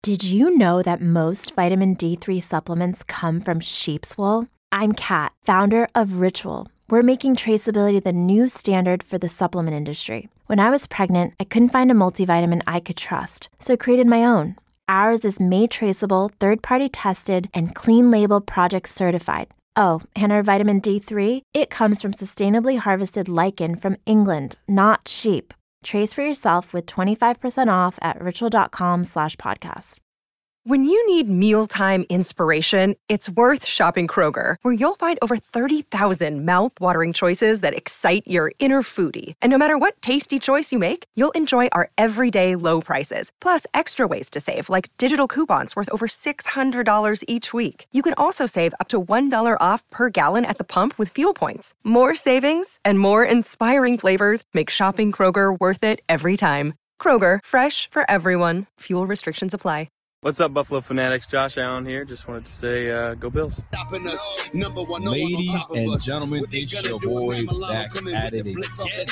Did you know that most vitamin D3 supplements come from sheep's wool? I'm Kat, founder of Ritual. We're making traceability the new standard for the supplement industry. When I was pregnant, I couldn't find a multivitamin I could trust, so I created my own. Ours is made traceable, third-party tested, and clean label project certified. Oh, and our vitamin D3, it comes from sustainably harvested lichen from England, not sheep. Trace for yourself with 25% off at ritual.com/podcast. When you need mealtime inspiration, it's worth shopping Kroger, where you'll find over 30,000 mouth-watering choices that excite your inner foodie. And no matter what tasty choice you make, you'll enjoy our everyday low prices, plus extra ways to save, like digital coupons worth over $600 each week. You can also save up to $1 off per gallon at the pump with fuel points. More savings and more inspiring flavors make shopping Kroger worth it every time. Kroger, fresh for everyone. Fuel restrictions apply. What's up, Buffalo Fanatics? Josh Allen here. Just wanted to say, go Bills. Ladies and gentlemen, it's your boy back at it again.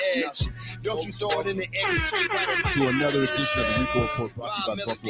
To another edition of the Rico Report brought to you by Buffalo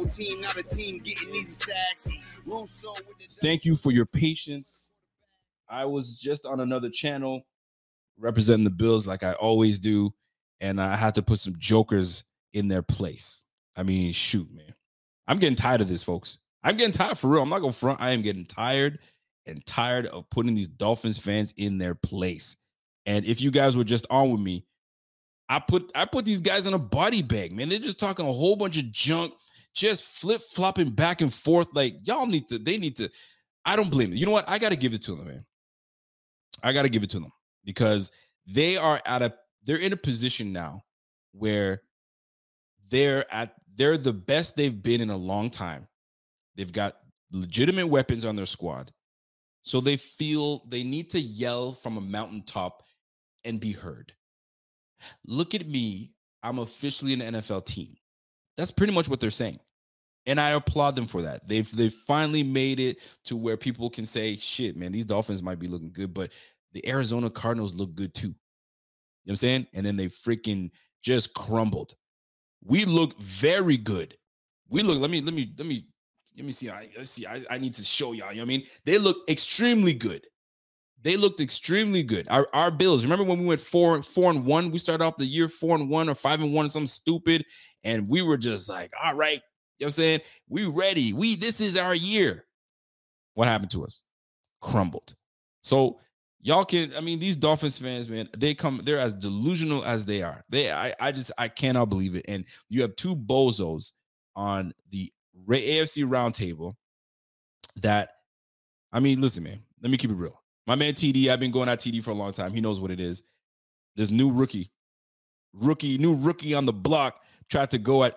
Fanatics. Thank you for your patience. I was just on another channel representing the Bills like I always do, and I had to put some jokers in their place. I mean, shoot, man. I'm getting tired of this, folks. I'm getting tired for real. I'm not going to front. I am getting tired of putting these Dolphins fans in their place. And if you guys were just on with me, I put these guys in a body bag, man. They're just talking a whole bunch of junk, just flip-flopping back and forth. Like, they need to. I don't blame them. You know what? I got to give it to them, man. I got to give it to them because they're in a position now where they're the best they've been in a long time. They've got legitimate weapons on their squad. So they feel they need to yell from a mountaintop and be heard. Look at me. I'm officially an NFL team. That's pretty much what they're saying. And I applaud them for that. They've finally made it to where people can say, shit, man, these Dolphins might be looking good, but the Arizona Cardinals look good too. You know what I'm saying? And then they freaking just crumbled. We look very good. We look, let me see. I need to show y'all. You know what I mean? They look extremely good. They looked extremely good. Our Bills, remember when we went 4-1? We started off the year 4-1 or 5-1 or something stupid. And we were just like, all right, you know what I'm saying? We ready. This is our year. What happened to us? Crumbled. So these Dolphins fans, man, they're as delusional as they are. I cannot believe it. And you have two bozos on the AFC roundtable that, listen, man, let me keep it real. My man TD, I've been going at TD for a long time. He knows what it is. This new rookie on the block trying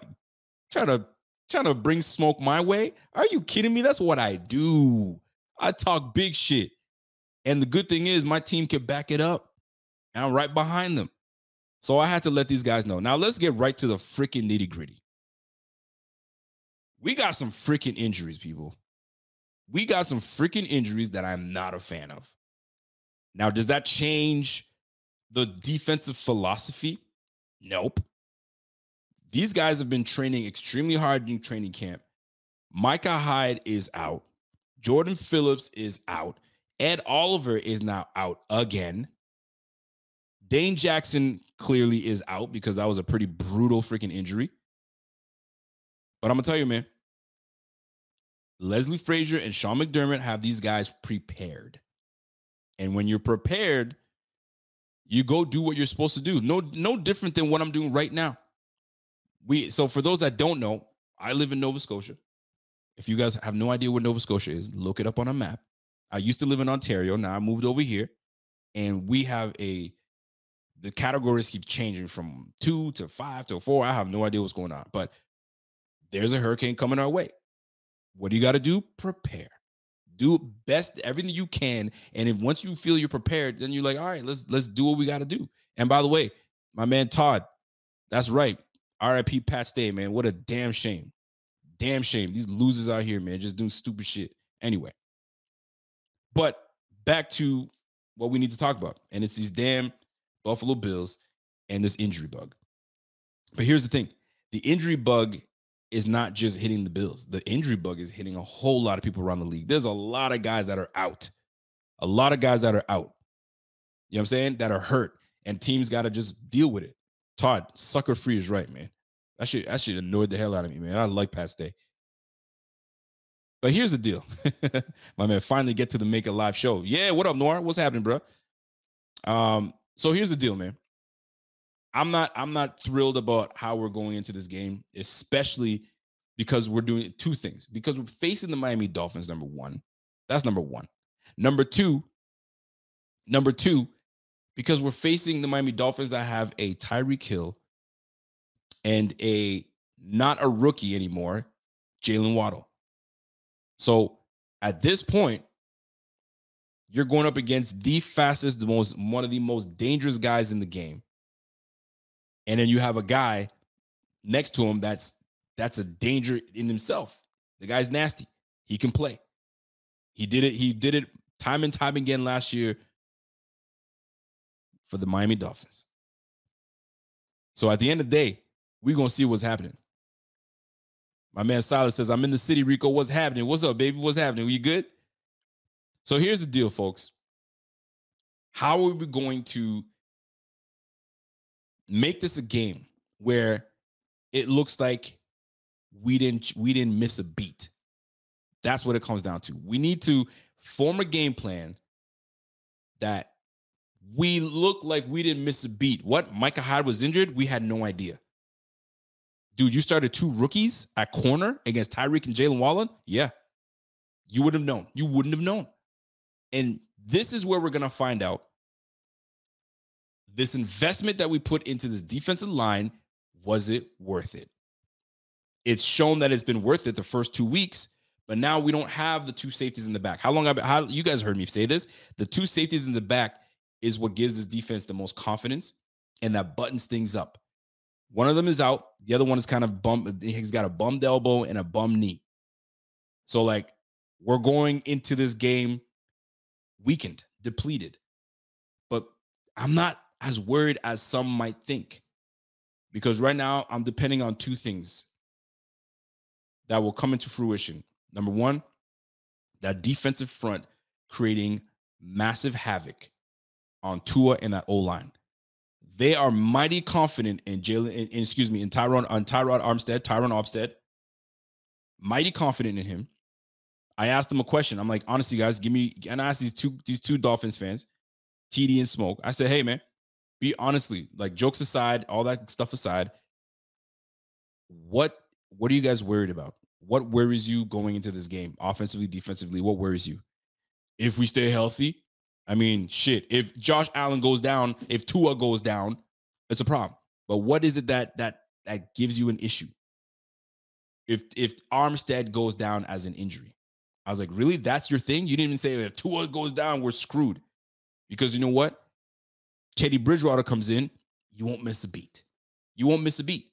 to bring smoke my way. Are you kidding me? That's what I do. I talk big shit. And the good thing is my team can back it up. And I'm right behind them. So I had to let these guys know. Now let's get right to the freaking nitty gritty. We got some freaking injuries, people. We got some freaking injuries that I'm not a fan of. Now, does that change the defensive philosophy? Nope. These guys have been training extremely hard in training camp. Micah Hyde is out. Jordan Phillips is out. Ed Oliver is now out again. Dane Jackson clearly is out because that was a pretty brutal freaking injury. But I'm going to tell you, man, Leslie Frazier and Sean McDermott have these guys prepared. And when you're prepared, you go do what you're supposed to do. No different than what I'm doing right now. So for those that don't know, I live in Nova Scotia. If you guys have no idea where Nova Scotia is, look it up on a map. I used to live in Ontario. Now I moved over here, and we have the categories keep changing from 2 to 5 to 4. I have no idea what's going on, but there's a hurricane coming our way. What do you got to do? Prepare. Do best everything you can, and if once you feel you're prepared, then you're like, all right, let's do what we got to do. And by the way, my man Todd, that's right. R.I.P. Pat Stay, man. What a damn shame. Damn shame. These losers out here, man, just doing stupid shit. Anyway. But back to what we need to talk about. And it's these damn Buffalo Bills and this injury bug. But here's the thing. The injury bug is not just hitting the Bills. The injury bug is hitting a whole lot of people around the league. There's a lot of guys that are out. A lot of guys that are out. You know what I'm saying? That are hurt. And teams got to just deal with it. Todd, sucker free is right, man. That shit annoyed the hell out of me, man. I like Pat Stay. But here's the deal. My man finally get to the Make It Live show. Yeah, what up, Noir? What's happening, bro? So here's the deal, man. I'm not thrilled about how we're going into this game, especially because we're doing two things. Because we're facing the Miami Dolphins, number one. That's number one. Number two, because we're facing the Miami Dolphins that have a Tyreek Hill and not a rookie anymore, Jalen Waddle. So at this point, you're going up against the fastest, one of the most dangerous guys in the game. And then you have a guy next to him that's a danger in himself. The guy's nasty. He can play. He did it time and time again last year for the Miami Dolphins. So at the end of the day, we're going to see what's happening. My man Silas says, I'm in the city, Rico. What's happening? What's up, baby? What's happening? Are you good? So here's the deal, folks. How are we going to make this a game where it looks like we didn't miss a beat? That's what it comes down to. We need to form a game plan that we look like we didn't miss a beat. What? Micah Hyde was injured? We had no idea. Dude, you started two rookies at corner against Tyreek and Jalen Waddle? Yeah. You would have known. You wouldn't have known. And this is where we're going to find out this investment that we put into this defensive line, was it worth it? It's shown that it's been worth it the first 2 weeks, but now we don't have the two safeties in the back. How you guys heard me say this? The two safeties in the back is what gives this defense the most confidence and that buttons things up. One of them is out. The other one is kind of bummed. He's got a bummed elbow and a bum knee. So, like, we're going into this game weakened, depleted. But I'm not as worried as some might think, because right now I'm depending on two things that will come into fruition. Number one, that defensive front creating massive havoc on Tua and that O-line. They are mighty confident in Tyron Armstead. Mighty confident in him. I asked them a question. I'm like, honestly, guys, and I asked these two Dolphins fans, TD and Smoke. I said, hey, man, be honestly, like, jokes aside, all that stuff aside, what are you guys worried about? What worries you going into this game? Offensively, defensively, what worries you? If we stay healthy, I mean, shit, if Josh Allen goes down, if Tua goes down, it's a problem. But what is it that gives you an issue? If Armstead goes down as an injury, I was like, really? That's your thing? You didn't even say if Tua goes down, we're screwed. Because you know what? Teddy Bridgewater comes in, you won't miss a beat. You won't miss a beat.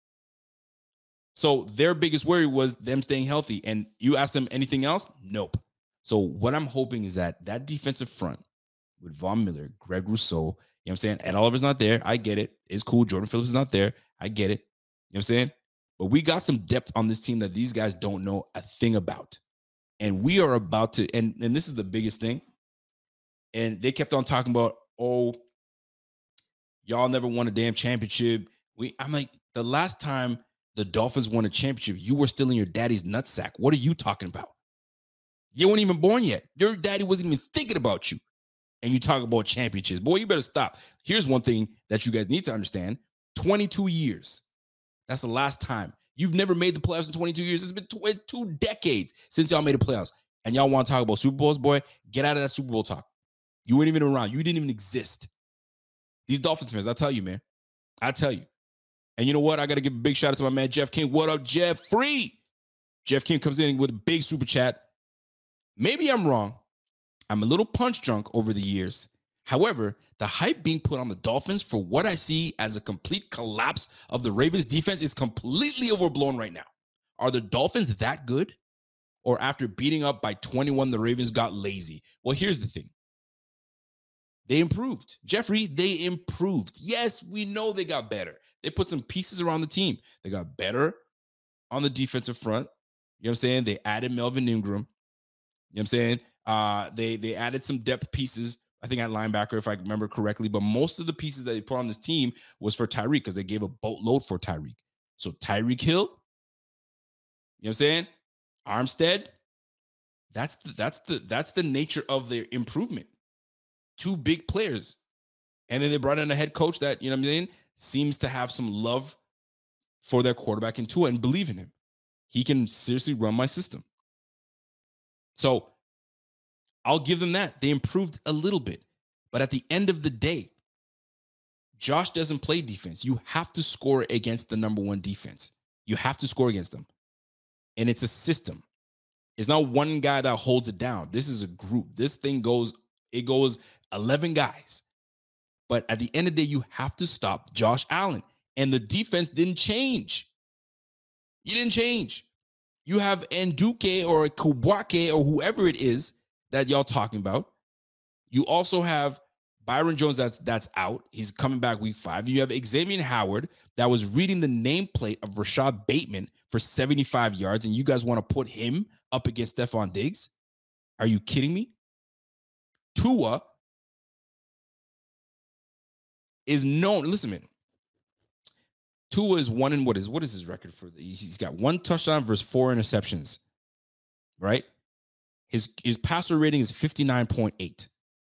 So their biggest worry was them staying healthy. And you ask them anything else? Nope. So what I'm hoping is that defensive front with Von Miller, Greg Rousseau, you know what I'm saying? Ed Oliver's not there. I get it. It's cool. Jordan Phillips is not there. I get it. You know what I'm saying? But we got some depth on this team that these guys don't know a thing about. And we are about to, and this is the biggest thing. And they kept on talking about, oh, y'all never won a damn championship. I'm like, the last time the Dolphins won a championship, you were still in your daddy's nutsack. What are you talking about? You weren't even born yet. Your daddy wasn't even thinking about you. And you talk about championships. Boy, you better stop. Here's one thing that you guys need to understand. 22 years. That's the last time. You've never made the playoffs in 22 years. It's been 2 decades since y'all made the playoffs. And y'all want to talk about Super Bowls? Boy, get out of that Super Bowl talk. You weren't even around. You didn't even exist. These Dolphins fans, I tell you, man. I tell you. And you know what? I got to give a big shout out to my man, Jeff King. What up, Jeffrey? Jeff King comes in with a big super chat. Maybe I'm wrong. I'm a little punch drunk over the years. However, the hype being put on the Dolphins for what I see as a complete collapse of the Ravens defense is completely overblown right now. Are the Dolphins that good? Or after beating up by 21, the Ravens got lazy? Well, here's the thing. They improved. Jeffrey, they improved. Yes, we know they got better. They put some pieces around the team. They got better on the defensive front. You know what I'm saying? They added Melvin Ingram. You know what I'm saying? They added some depth pieces, I think at linebacker, if I remember correctly. But most of the pieces that they put on this team was for Tyreek because they gave a boatload for Tyreek. So Tyreek Hill, you know what I'm saying? Armstead, that's the nature of their improvement. Two big players. And then they brought in a head coach that, you know what I'm saying, seems to have some love for their quarterback in Tua and believe in him. He can seriously run my system. So I'll give them that. They improved a little bit. But at the end of the day, Josh doesn't play defense. You have to score against the number one defense. You have to score against them. And it's a system. It's not one guy that holds it down. This is a group. This thing goes 11 guys. But at the end of the day, you have to stop Josh Allen. And the defense didn't change. You didn't change. You have Nduke or Kubwake or whoever it is that y'all talking about. You also have Byron Jones that's out. He's coming back week 5. You have Xavier Howard that was reading the nameplate of Rashad Bateman for 75 yards, and you guys want to put him up against Stephon Diggs? Are you kidding me? Tua is known. Listen, man. Tua is one in what is his record for? He's got 1 touchdown versus 4 interceptions, right? His passer rating is 59.8.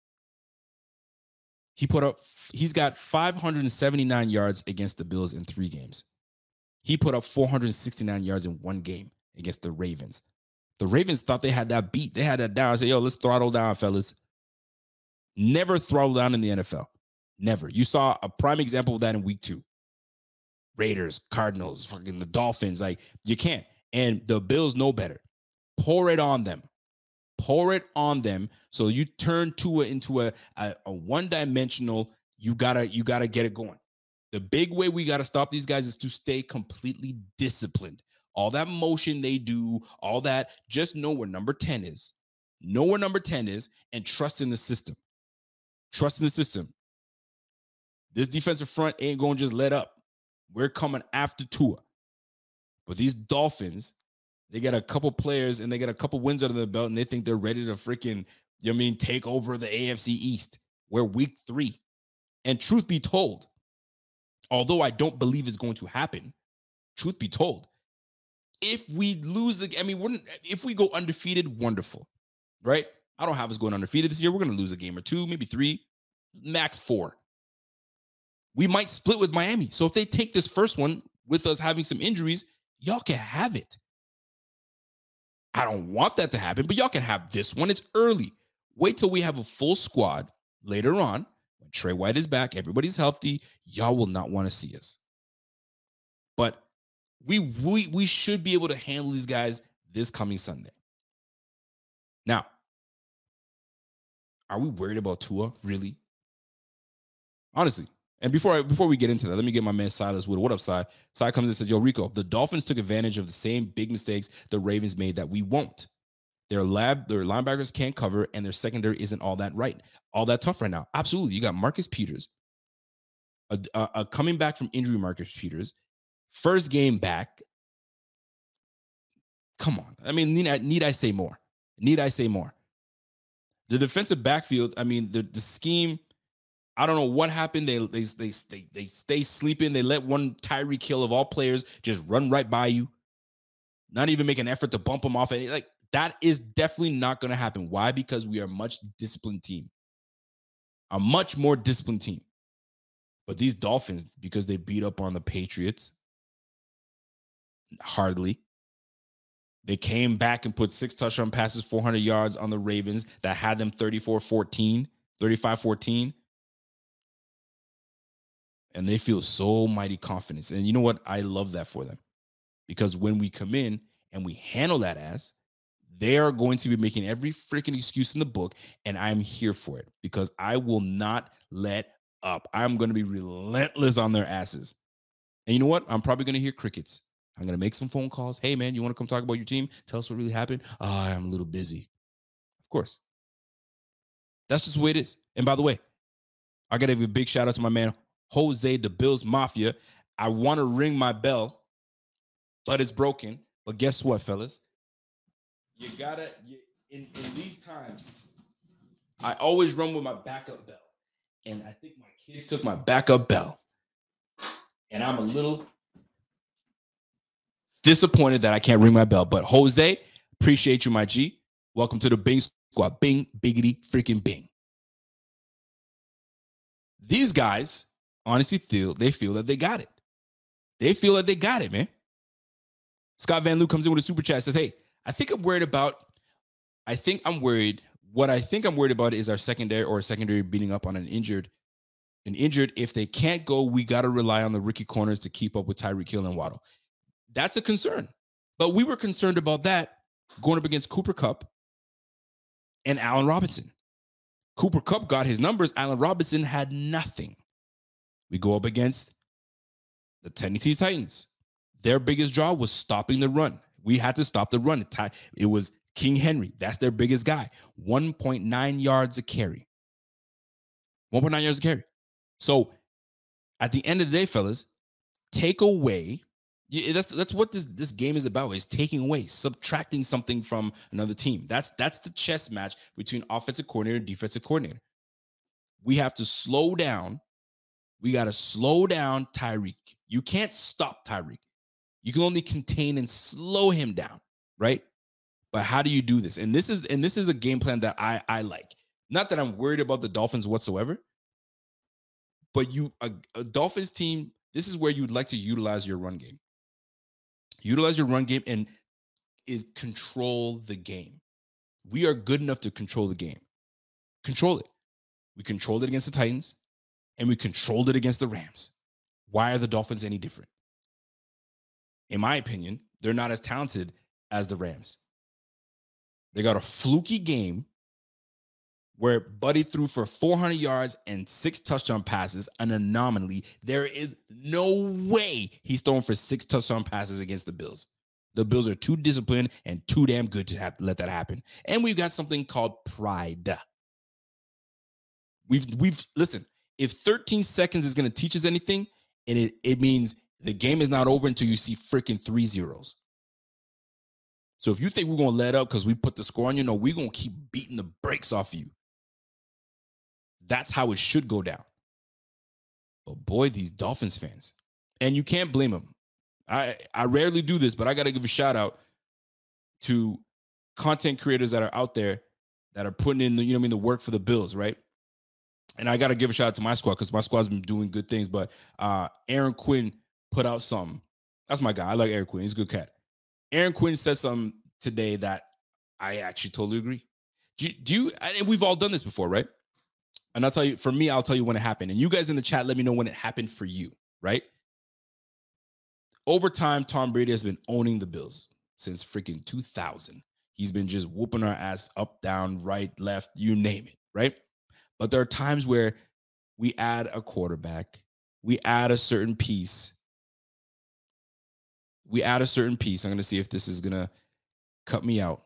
He's got 579 yards against the Bills in 3 games. He put up 469 yards in 1 game against the Ravens. The Ravens thought they had that beat. They had that down. I said, yo, let's throttle down, fellas. Never throttle down in the NFL. Never. You saw a prime example of that in week 2. Raiders, Cardinals, fucking the Dolphins. Like, you can't. And the Bills know better. Pour it on them. Pour it on them. So you turn Tua into a one-dimensional, you gotta get it going. The big way we gotta stop these guys is to stay completely disciplined. All that motion they do, all that, just know where number 10 is. Know where number 10 is and trust in the system. Trust in the system. This defensive front ain't gonna just let up. We're coming after Tua. But these Dolphins, they got a couple players and they got a couple wins under their belt and they think they're ready to freaking, you know what I mean, take over the AFC East. We're week 3. And truth be told, although I don't believe it's going to happen, truth be told, if we lose, if we go undefeated, wonderful, right? I don't have us going undefeated this year. We're going to lose a game or 2, maybe 3, max 4. We might split with Miami. So if they take this first one with us having some injuries, y'all can have it. I don't want that to happen, but y'all can have this one. It's early. Wait till we have a full squad later on. When Trey White is back, everybody's healthy. Y'all will not want to see us. But we should be able to handle these guys this coming Sunday. Now, are we worried about Tua, really? Honestly. And before we get into that, let me get my man Silas Wood. What up, Si? Si comes and says, yo, Rico, the Dolphins took advantage of the same big mistakes the Ravens made that we won't. Their linebackers can't cover, and their secondary isn't all that tough right now. Absolutely. You got Marcus Peters, coming back from injury, Marcus Peters, first game back. Come on. I mean, need I say more? Need I say more? The defensive backfield, I mean, the scheme, I don't know what happened. They stay sleeping. They let one Tyreek Hill of all players just run right by you. Not even make an effort to bump them off. Like, that is definitely not going to happen. Why? Because we are a much disciplined team. A much more disciplined team. But these Dolphins, because they beat up on the Patriots, hardly. They came back and put 6 touchdown passes, 400 yards on the Ravens that had them 35-14. And they feel so mighty confident. And you know what? I love that for them. Because when we come in and we handle that ass, they are going to be making every freaking excuse in the book. And I'm here for it. Because I will not let up. I'm going to be relentless on their asses. And you know what? I'm probably going to hear crickets. I'm going to make some phone calls. Hey, man, you want to come talk about your team? Tell us what really happened. I'm a little busy. Of course. That's just the way it is. And by the way, I got to give a big shout out to my man, Jose, the Bills Mafia. I want to ring my bell but it's broken. But guess what, fellas? You gotta, in these times, I always run with my backup bell. And I think my kids took my backup bell. And I'm a little disappointed that I can't ring my bell. But Jose, appreciate you, my G. Welcome to the Bing Squad. Bing, biggity, freaking bing. These guys honestly feel that they got it. They feel that they got it, man. Scott Van Loo comes in with a super chat, says, hey, what I think I'm worried about is our secondary beating up on an injured. If they can't go, we got to rely on the rookie corners to keep up with Tyreek Hill and Waddle. That's a concern. But we were concerned about that going up against Cooper Kupp and Allen Robinson. Cooper Kupp got his numbers. Allen Robinson had nothing. We go up against the Tennessee Titans. Their biggest draw was stopping the run. We had to stop the run. It was King Henry. That's their biggest guy. 1.9 yards a carry. 1.9 yards a carry. So at the end of the day, fellas, take away. That's what this game is about, is taking away, subtracting something from another team. That's the chess match between offensive coordinator and defensive coordinator. We have to slow down. We got to slow down Tyreek. You can't stop Tyreek. You can only contain and slow him down, right? But how do you do this? And this is a game plan that I like. Not that I'm worried about the Dolphins whatsoever, but a Dolphins team, this is where you'd like to utilize your run game. Utilize your run game and control the game. We are good enough to control the game. Control it. We controlled it against the Titans, and we controlled it against the Rams. Why are the Dolphins any different? In my opinion, they're not as talented as the Rams. They got a fluky game where Buddy threw for 400 yards and 6 touchdown passes, an anomaly. There is no way he's throwing for 6 touchdown passes against the Bills. The Bills are too disciplined and too damn good to have to let that happen. And we've got something called pride. We've listen, if 13 seconds is going to teach us anything, and it means the game is not over until you see freaking 3 zeros. So if you think we're going to let up because we put the score on you, no, we're going to keep beating the brakes off you. That's how it should go down. But boy, these Dolphins fans, and you can't blame them. I rarely do this, but I got to give a shout out to content creators that are out there that are putting in the work for the Bills, right? And I got to give a shout out to my squad because my squad's been doing good things. But Aaron Quinn put out something. That's my guy. I like Aaron Quinn. He's a good cat. Aaron Quinn said something today that I actually totally agree. Do you? And we've all done this before, right? And I'll tell you, for me, I'll tell you when it happened. And you guys in the chat, let me know when it happened for you, right? Over time, Tom Brady has been owning the Bills since freaking 2000. He's been just whooping our ass up, down, right, left, you name it, right? But there are times where we add a quarterback, we add a certain piece. I'm going to see if this is going to cut me out.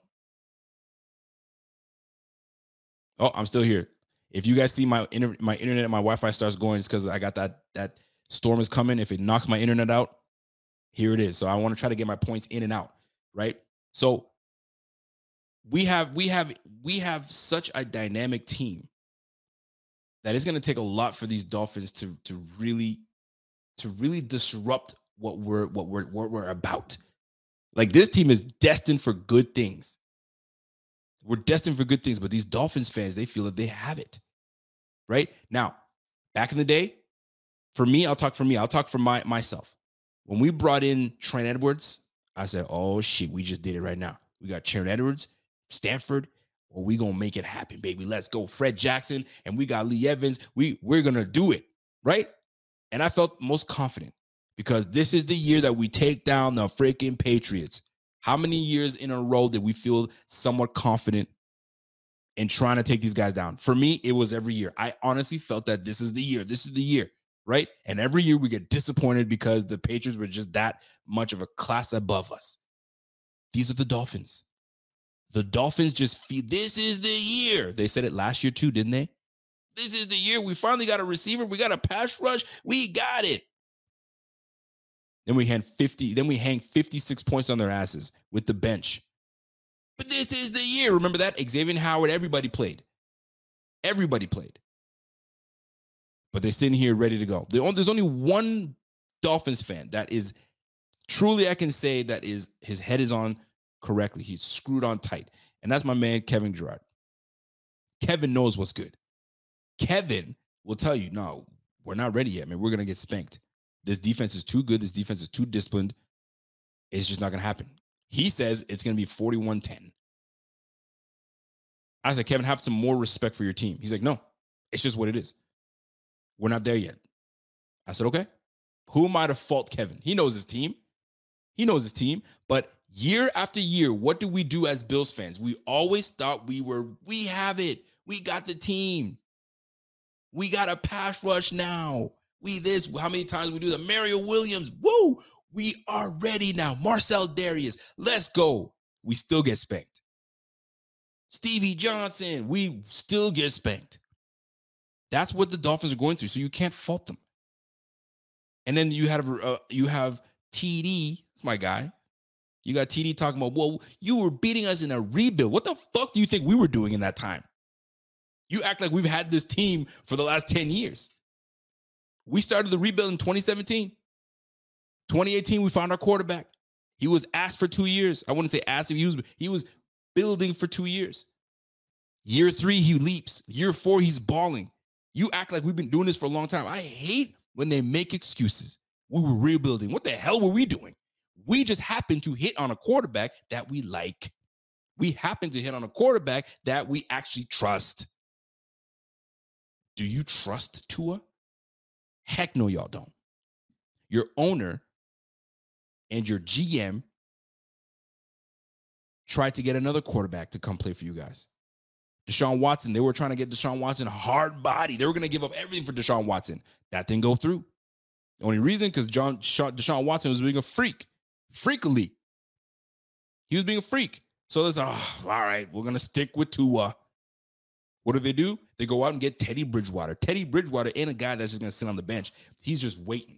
Oh, I'm still here. If you guys see my internet and my Wi-Fi starts going, it's because I got that storm is coming. If it knocks my internet out, here it is. So I want to try to get my points in and out, right? So we have such a dynamic team that it's going to take a lot for these Dolphins to really disrupt what we're about. Like, this team is destined for good things. We're destined for good things, but these Dolphins fans, they feel that they have it. Right? Now, back in the day, for me, I'll talk for myself. When we brought in Trent Edwards, I said, oh shit, we just did it right now. We got Trent Edwards, Stanford, or we gonna make it happen, baby. Let's go. Fred Jackson, and we got Lee Evans. We're gonna do it, right? And I felt most confident because this is the year that we take down the freaking Patriots. How many years in a row did we feel somewhat confident in trying to take these guys down? For me, it was every year. I honestly felt that this is the year, right? And every year we get disappointed because the Patriots were just that much of a class above us. These are the Dolphins. The Dolphins just feel this is the year. They said it last year too, didn't they? This is the year. We finally got a receiver. We got a pass rush. We got it. Then we hang 56 points on their asses with the bench. But this is the year. Remember that? Xavier Howard, everybody played. Everybody played. But they're sitting here ready to go. There's only one Dolphins fan that is truly, I can say, that is his head is on correctly. He's screwed on tight. And that's my man, Kevin Gerard. Kevin knows what's good. Kevin will tell you, no, we're not ready yet, man. We're going to get spanked. This defense is too good. This defense is too disciplined. It's just not going to happen. He says it's going to be 41-10. I said, Kevin, have some more respect for your team. He's like, no, it's just what it is. We're not there yet. I said, okay. Who am I to fault Kevin? He knows his team. But year after year, what do we do as Bills fans? We always thought we have it. We got the team. We got a pass rush now. How many times we do that? Mario Williams, woo! We are ready now. Marcel Darius, let's go. We still get spanked. Stevie Johnson, we still get spanked. That's what the Dolphins are going through, so you can't fault them. And then you have TD, that's my guy. You got TD talking about, well, you were beating us in a rebuild. What the fuck do you think we were doing in that time? You act like we've had this team for the last 10 years. We started the rebuild in 2017. 2018, we found our quarterback. He was asked for 2 years. I wouldn't say asked him. He was building for 2 years. Year 3, he leaps. Year 4, he's balling. You act like we've been doing this for a long time. I hate when they make excuses. We were rebuilding. What the hell were we doing? We just happened to hit on a quarterback that we like. We happened to hit on a quarterback that we actually trust. Do you trust Tua? Heck no, y'all don't. Your owner and your GM tried to get another quarterback to come play for you guys. Deshaun Watson, they were trying to get Deshaun Watson hard body. They were going to give up everything for Deshaun Watson. That didn't go through. The only reason, because Deshaun Watson was being a freak. Freakily. He was being a freak. So there's, all right, we're going to stick with Tua. What do? They go out and get Teddy Bridgewater. Teddy Bridgewater ain't a guy that's just going to sit on the bench. He's just waiting.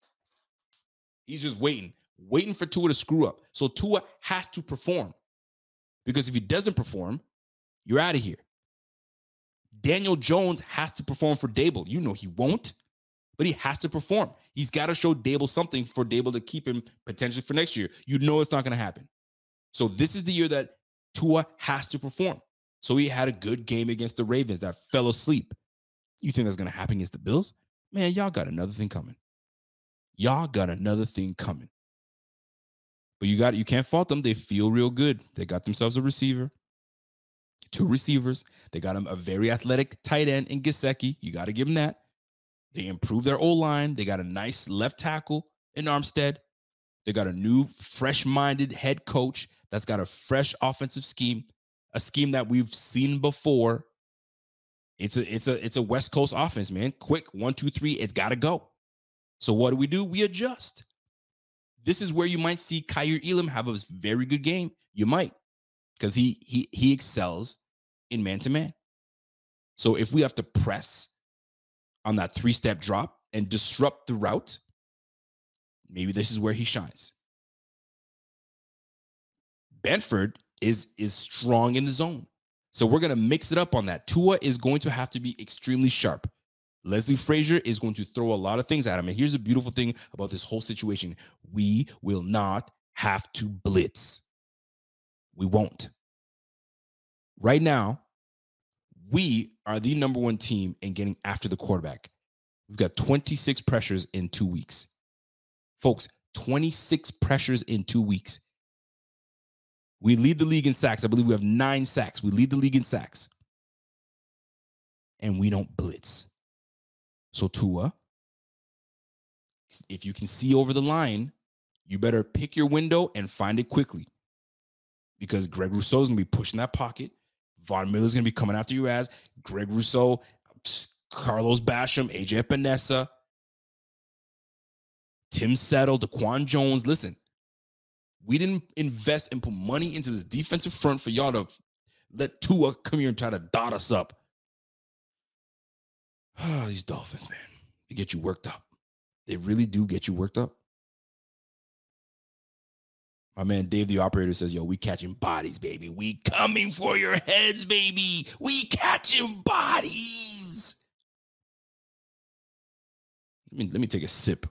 Waiting for Tua to screw up. So Tua has to perform. Because if he doesn't perform, you're out of here. Daniel Jones has to perform for Dable. You know he won't, but he has to perform. He's got to show Dable something for Dable to keep him potentially for next year. You know it's not going to happen. So this is the year that Tua has to perform. So he had a good game against the Ravens that fell asleep. You think that's going to happen against the Bills? Man, y'all got another thing coming. But you can't fault them. They feel real good. They got themselves a receiver, 2 receivers. They got a very athletic tight end in Gesicki. You got to give them that. They improved their O-line. They got a nice left tackle in Armstead. They got a new, fresh-minded head coach that's got a fresh offensive scheme, a scheme that we've seen before. It's a West Coast offense, man. Quick, 1, 2, 3. It's got to go. So what do? We adjust. This is where you might see Kaiir Elam have a very good game. You might, because he excels in man-to-man. So if we have to press on that 3-step drop and disrupt the route, maybe this is where he shines. Benford is strong in the zone. So we're going to mix it up on that. Tua is going to have to be extremely sharp. Leslie Frazier is going to throw a lot of things at him. And here's the beautiful thing about this whole situation. We will not have to blitz. We won't. Right now, we are the number 1 team in getting after the quarterback. We've got 26 pressures in 2 weeks. Folks, 26 pressures in 2 weeks. We lead the league in sacks. I believe we have 9 sacks. We lead the league in sacks. And we don't blitz. So Tua, if you can see over the line, you better pick your window and find it quickly. Because Greg Rousseau is going to be pushing that pocket. Von Miller's going to be coming after your ass. Greg Rousseau, Carlos Basham, AJ Epinesa, Tim Settle, DaQuan Jones. Listen, we didn't invest and put money into this defensive front for y'all to let Tua come here and try to dot us up. Oh, these Dolphins, man. They get you worked up. They really do get you worked up. My man Dave, the operator, says, yo, we catching bodies, baby. We coming for your heads, baby. We catching bodies. Let me take a sip.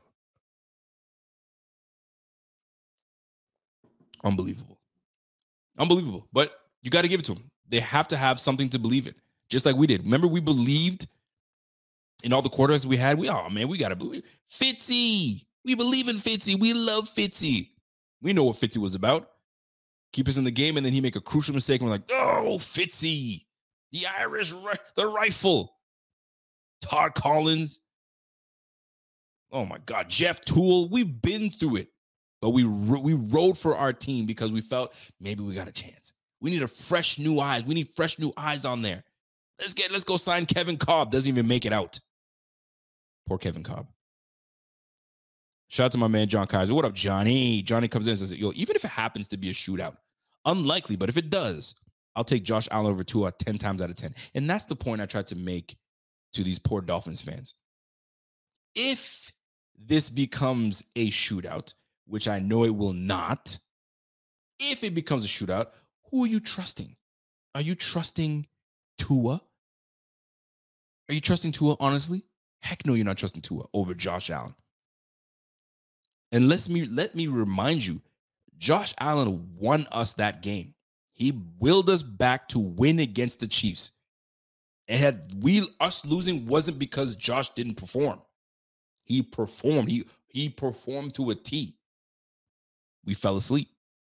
Unbelievable. But you got to give it to them. They have to have something to believe in, just like we did. Remember, we believed in all the quarterbacks we had. We got to believe. Fitzy. We believe in Fitzy. We love Fitzy. We know what Fitzy was about. Keep us in the game, and then he make a crucial mistake, and we're like, oh, Fitzy. The Irish, the rifle. Todd Collins. Oh, my God. Jeff Toole. We've been through it. But we rode for our team because we felt maybe we got a chance. We need fresh new eyes. We need fresh new eyes on there. Let's go sign Kevin Kolb. Doesn't even make it out. Poor Kevin Kolb. Shout out to my man, John Kaiser. What up, Johnny? Johnny comes in and says, yo, even if it happens to be a shootout, unlikely, but if it does, I'll take Josh Allen over Tua 10 times out of 10. And that's the point I tried to make to these poor Dolphins fans. If this becomes a shootout, which I know it will not, if it becomes a shootout, who are you trusting? Are you trusting Tua? Are you trusting Tua, honestly? Heck no, you're not trusting Tua over Josh Allen. And let me remind you, Josh Allen won us that game. He willed us back to win against the Chiefs. And us losing wasn't because Josh didn't perform. He performed. He performed to a T. We fell asleep.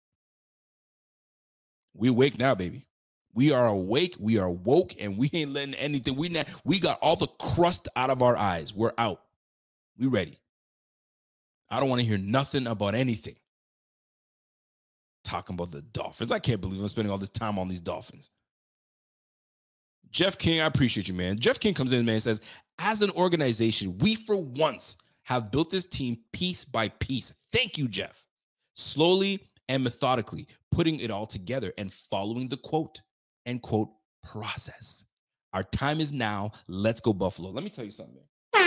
We awake now, baby. We are awake. We are woke, and we ain't letting anything. We got all the crust out of our eyes. We're out. We ready. I don't want to hear nothing about anything. Talking about the Dolphins. I can't believe I'm spending all this time on these Dolphins. Jeff King, I appreciate you, man. Jeff King comes in, man, and says, as an organization, we for once have built this team piece by piece. Thank you, Jeff. Slowly and methodically putting it all together and following the quote and quote process. Our time is now. Let's go Buffalo. Let me tell you something.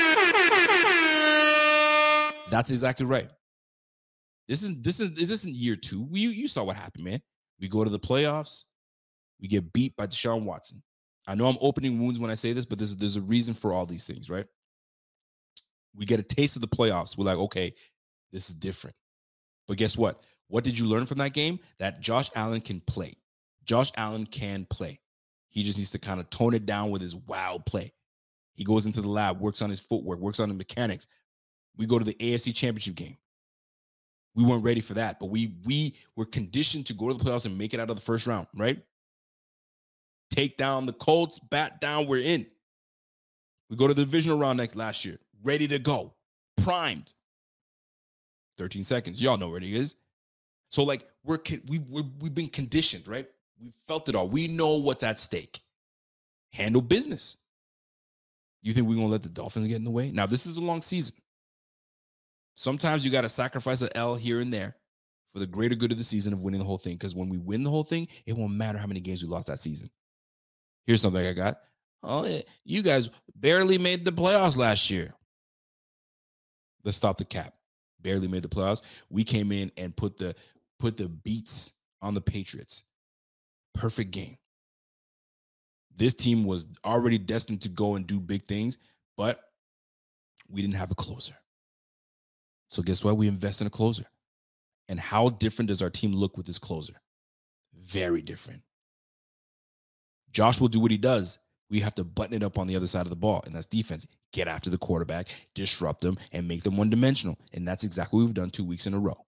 That's exactly right. This isn't year two. You saw what happened, man. We go to the playoffs. We get beat by Deshaun Watson. I know I'm opening wounds when I say this, but there's a reason for all these things, right? We get a taste of the playoffs. We're like, okay, this is different. But guess what? What did you learn from that game? That Josh Allen can play. Josh Allen can play. He just needs to kind of tone it down with his wild play. He goes into the lab, works on his footwork, works on the mechanics. We go to the AFC Championship game. We weren't ready for that, but we were conditioned to go to the playoffs and make it out of the first round, right? Take down the Colts, bat down, we're in. We go to the divisional round last year, ready to go, primed. 13 seconds. Y'all know where it is. So, like, we've been conditioned, right? We've felt it all. We know what's at stake. Handle business. You think we're going to let the Dolphins get in the way? Now, this is a long season. Sometimes you got to sacrifice an L here and there for the greater good of the season of winning the whole thing. Because when we win the whole thing, it won't matter how many games we lost that season. Here's something I got. Oh, yeah, you guys barely made the playoffs last year. Let's stop the cap. Barely made the playoffs. We came in and put the beats on the Patriots. Perfect game. This team was already destined to go and do big things, but we didn't have a closer. So guess what? We invest in a closer. And how different does our team look with this closer? Very different. Josh will do what he does. We have to button it up on the other side of the ball, and that's defense. Get after the quarterback, disrupt them, and make them one-dimensional. And that's exactly what we've done 2 weeks in a row.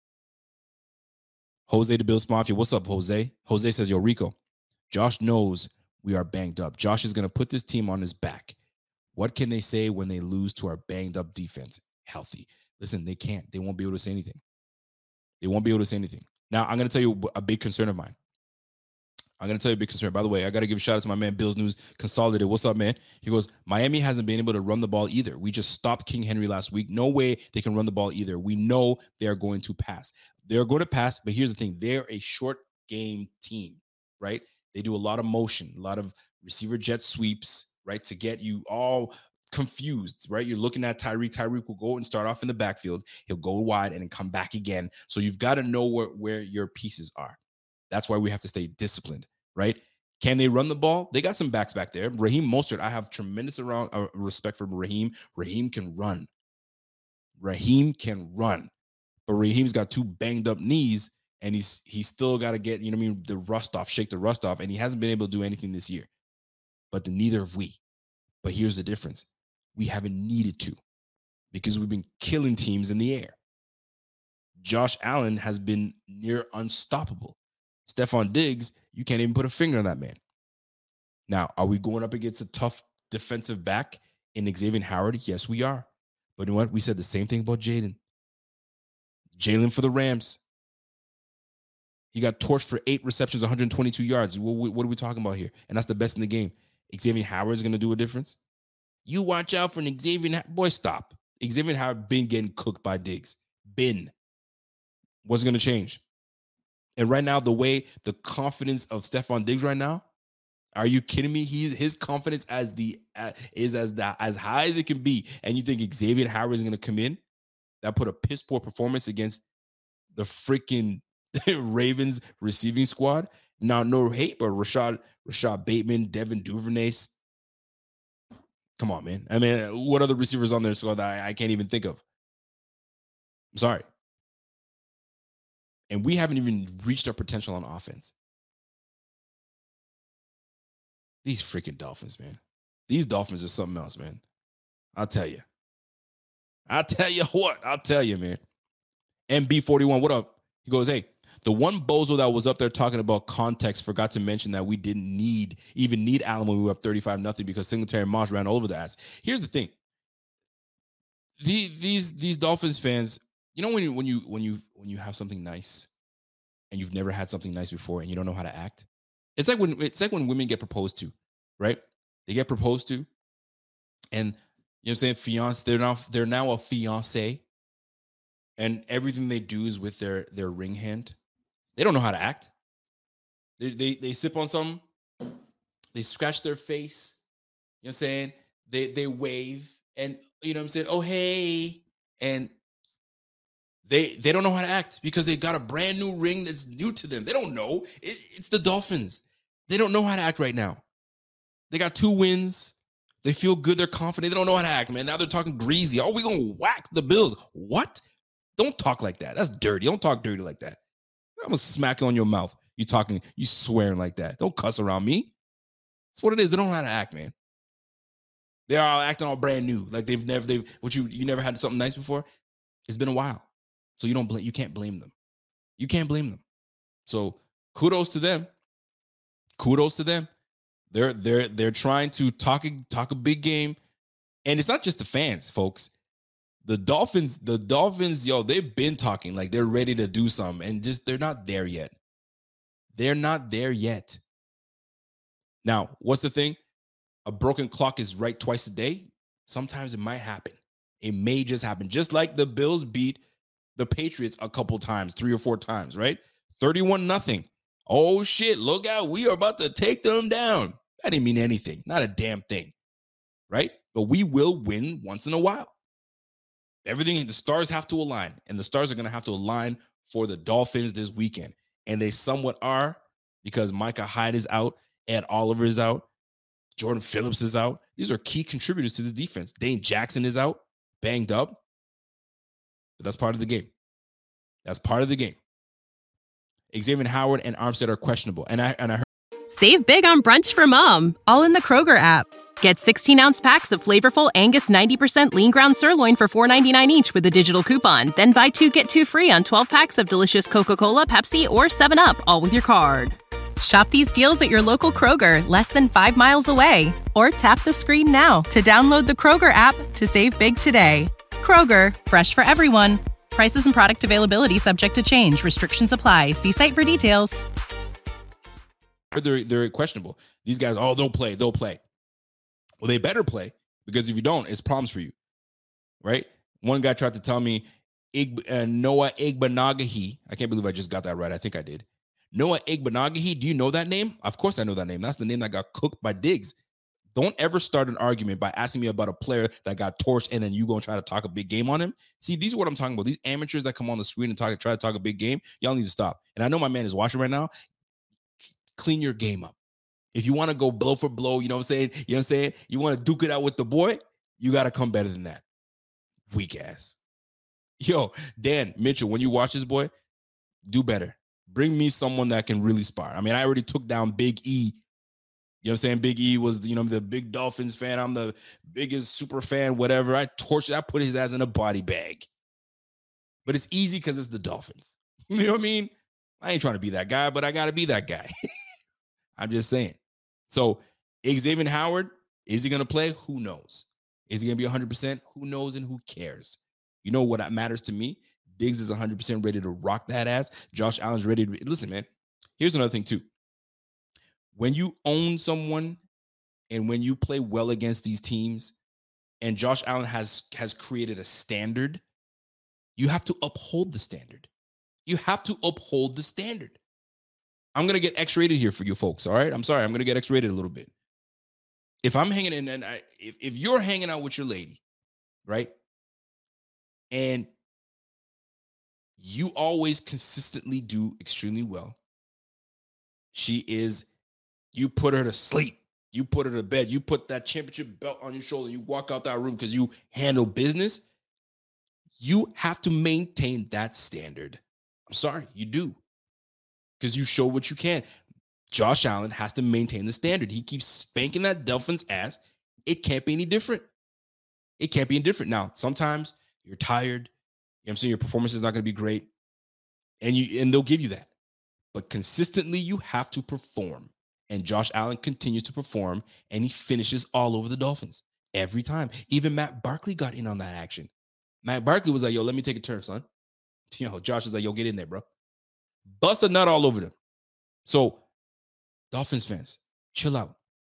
Jose the Bills Mafia. What's up, Jose? Jose says, yo, Rico, Josh knows we are banged up. Josh is going to put this team on his back. What can they say when they lose to our banged-up defense? Healthy. Listen, they can't. They won't be able to say anything. They won't be able to say anything. Now, I'm going to tell you a big concern of mine. By the way, I got to give a shout out to my man, Bills News Consolidated. What's up, man? He goes, Miami hasn't been able to run the ball either. We just stopped King Henry last week. No way they can run the ball either. We know they are going to pass. They're going to pass, but here's the thing. They're a short game team, right? They do a lot of motion, a lot of receiver jet sweeps, right, to get you all confused, right? You're looking at Tyreek. Tyreek will go and start off in the backfield. He'll go wide and then come back again. So you've got to know where your pieces are. That's why we have to stay disciplined, right? Can they run the ball? They got some backs back there. Raheem Mostert, I have tremendous respect for Raheem. Raheem can run. But Raheem's got 2 banged up knees, and he's still got to get, the rust off, shake the rust off, and he hasn't been able to do anything this year. But neither have we. But here's the difference. We haven't needed to because we've been killing teams in the air. Josh Allen has been near unstoppable. Stephon Diggs, you can't even put a finger on that man. Now, are we going up against a tough defensive back in Xavier Howard? Yes, we are. But you know what? We said the same thing about Jalen. Jalen for the Rams. He got torched for 8 receptions, 122 yards. What are we talking about here? And that's the best in the game. Xavier Howard is going to do a difference. You watch out for an Xavier. Boy, stop. Xavier Howard been getting cooked by Diggs. What's going to change? And right now, the confidence of Stephon Diggs right now, are you kidding me? His confidence is as high as it can be. And you think Xavier Howard is going to come in? That put a piss poor performance against the freaking Ravens receiving squad. Now, no hate, but Rashad Bateman, Devin Duvernay. Come on, man. I mean, what other receivers on their squad that I can't even think of? I'm sorry. And we haven't even reached our potential on offense. These freaking Dolphins, man. These Dolphins are something else, man. I'll tell you. I'll tell you, man. MB41, what up? He goes, hey, the one bozo that was up there talking about context forgot to mention that we didn't even need Allen when we were up 35-0 because Singletary and Moss ran all over the ass. Here's the thing. These Dolphins fans, when you have something nice and you've never had something nice before and you don't know how to act. It's like when women get proposed to, right? They get proposed to, and you know what I'm saying, fiance, they're now a fiance, and everything they do is with their ring hand. They don't know how to act. They sip on something, they scratch their face, you know what I'm saying? They wave, and you know what I'm saying, oh hey, and they don't know how to act because they got a brand new ring that's new to them. They don't know. It's the Dolphins. They don't know how to act right now. They got 2 wins. They feel good. They're confident. They don't know how to act, man. Now they're talking greasy. Oh, we're going to whack the Bills. What? Don't talk like that. That's dirty. Don't talk dirty like that. I'm going to smack you on your mouth. You swearing like that. Don't cuss around me. That's what it is. They don't know how to act, man. They are all acting all brand new. Like you never had something nice before. It's been a while. So you can't blame them. You can't blame them. So kudos to them. They're trying to talk a big game. And it's not just the fans, folks. The Dolphins, they've been talking like they're ready to do something, and just they're not there yet. They're not there yet. Now, what's the thing? A broken clock is right twice a day. Sometimes it might happen. It may just happen. Just like the Bills beat the Patriots a couple times, 3 or 4 times, right? 31-0. Oh, shit, look out. We are about to take them down. That didn't mean anything. Not a damn thing, right? But we will win once in a while. The stars have to align, and the stars are going to have to align for the Dolphins this weekend. And they somewhat are, because Micah Hyde is out, Ed Oliver is out, Jordan Phillips is out. These are key contributors to the defense. Dane Jackson is out, banged up. But that's part of the game. Xavier Howard and Armstead are questionable. And I heard. Save big on brunch for mom, all in the Kroger app. Get 16-ounce packs of flavorful Angus 90% lean ground sirloin for $4.99 each with a digital coupon. Then buy 2, get 2 free on 12 packs of delicious Coca-Cola, Pepsi, or 7-Up, all with your card. Shop these deals at your local Kroger, less than 5 miles away. Or tap the screen now to download the Kroger app to save big today. Kroger, fresh for everyone. Prices and product availability subject to change. Restrictions apply. See site for details. They're questionable. These guys, they'll play. Well, they better play, because if you don't, it's problems for you, right? One guy tried to tell me Noah Igbenogany. I can't believe I just got that right. I think I did. Noah Igbenogany. Do you know that name? Of course I know that name. That's the name that got cooked by Diggs. Don't ever start an argument by asking me about a player that got torched and then you going to try to talk a big game on him. See, these are what I'm talking about. These amateurs that come on the screen and try to talk a big game, y'all need to stop. And I know my man is watching right now. Clean your game up. If you want to go blow for blow, you know what I'm saying? You know what I'm saying? You want to duke it out with the boy, you got to come better than that. Weak ass. Yo, Dan Mitchell, when you watch this boy, do better. Bring me someone that can really spar. I mean, I already took down Big E. You know what I'm saying? Big E was, the big Dolphins fan. I'm the biggest super fan, whatever. I put his ass in a body bag. But it's easy because it's the Dolphins. You know what I mean? I ain't trying to be that guy, but I got to be that guy. I'm just saying. So Xavier Howard, is he going to play? Who knows? Is he going to be 100%? Who knows and who cares? You know what matters to me? Diggs is 100% ready to rock that ass. Josh Allen's ready to... Listen, man, here's another thing too. When you own someone and when you play well against these teams and Josh Allen has created a standard, you have to uphold the standard. You have to uphold the standard. I'm going to get X-rated here for you folks, all right? I'm sorry. I'm going to get X-rated a little bit. If I'm hanging in, and if you're hanging out with your lady, right? And you always consistently do extremely well. You put her to sleep. You put her to bed. You put that championship belt on your shoulder. You walk out that room because you handle business. You have to maintain that standard. I'm sorry, you do. Because you show what you can. Josh Allen has to maintain the standard. He keeps spanking that Dolphins' ass. It can't be any different. It can't be any different. Now, sometimes you're tired. You know what I'm saying? Your performance is not going to be great. And they'll give you that. But consistently, you have to perform. And Josh Allen continues to perform, and he finishes all over the Dolphins every time. Even Matt Barkley got in on that action. Matt Barkley was like, yo, let me take a turn, son. Josh is like, yo, get in there, bro. Bust a nut all over them. So, Dolphins fans, chill out.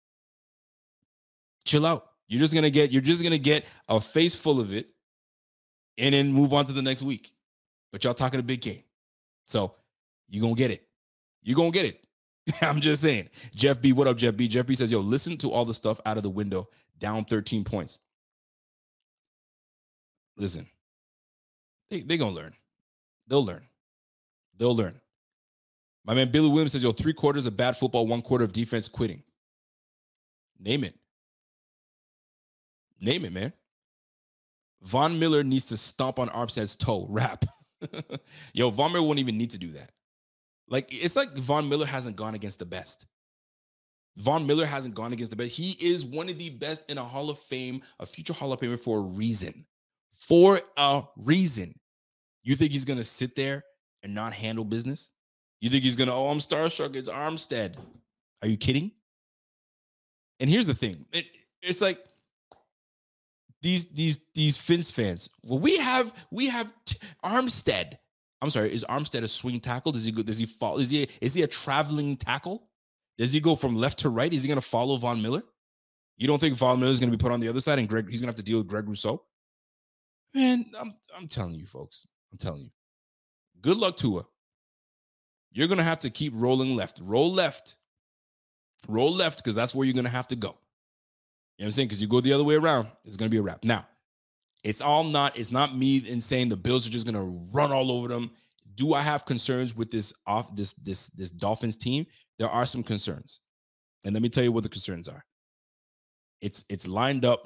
Chill out. You're just gonna get a face full of it and then move on to the next week. But y'all talking a big game. So you're gonna get it. You're gonna get it. I'm just saying. Jeff B, what up, Jeff B? Jeff B says, yo, listen to all the stuff out of the window, down 13 points. Listen, they're gonna learn. They'll learn. They'll learn. My man Billy Williams says, yo, 3 quarters of bad football, 1 quarter of defense quitting. Name it. Name it, man. Von Miller needs to stomp on Armstead's toe. Rap. Yo, Von Miller won't even need to do that. It's like Von Miller hasn't gone against the best. Von Miller hasn't gone against the best. He is one of the best in a Hall of Fame, a future Hall of Famer for a reason. For a reason. You think he's going to sit there and not handle business? You think he's going to, I'm starstruck, it's Armstead. Are you kidding? And here's the thing. It's like these Fins fans. Well, we have Armstead. I'm sorry, is Armstead a swing tackle? Does he fall? Is he a traveling tackle? Does he go from left to right? Is he going to follow Von Miller? You don't think Von Miller is going to be put on the other side and he's going to have to deal with Greg Rousseau? Man, I'm telling you, folks. I'm telling you. Good luck, Tua. You're going to have to keep rolling left. Roll left. Roll left because that's where you're going to have to go. You know what I'm saying? Because you go the other way around, it's going to be a wrap. Now, it's not me in saying the Bills are just going to run all over them. Do I have concerns with this Dolphins team? There are some concerns. And let me tell you what the concerns are. It's lined up.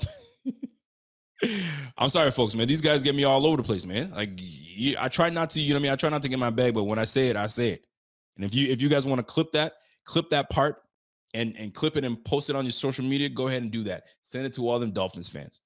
I'm sorry, folks, man. These guys get me all over the place, man. I try not to, I try not to get my bag, but when I say it, I say it. And if you guys want to clip that part and clip it and post it on your social media, go ahead and do that. Send it to all them Dolphins fans.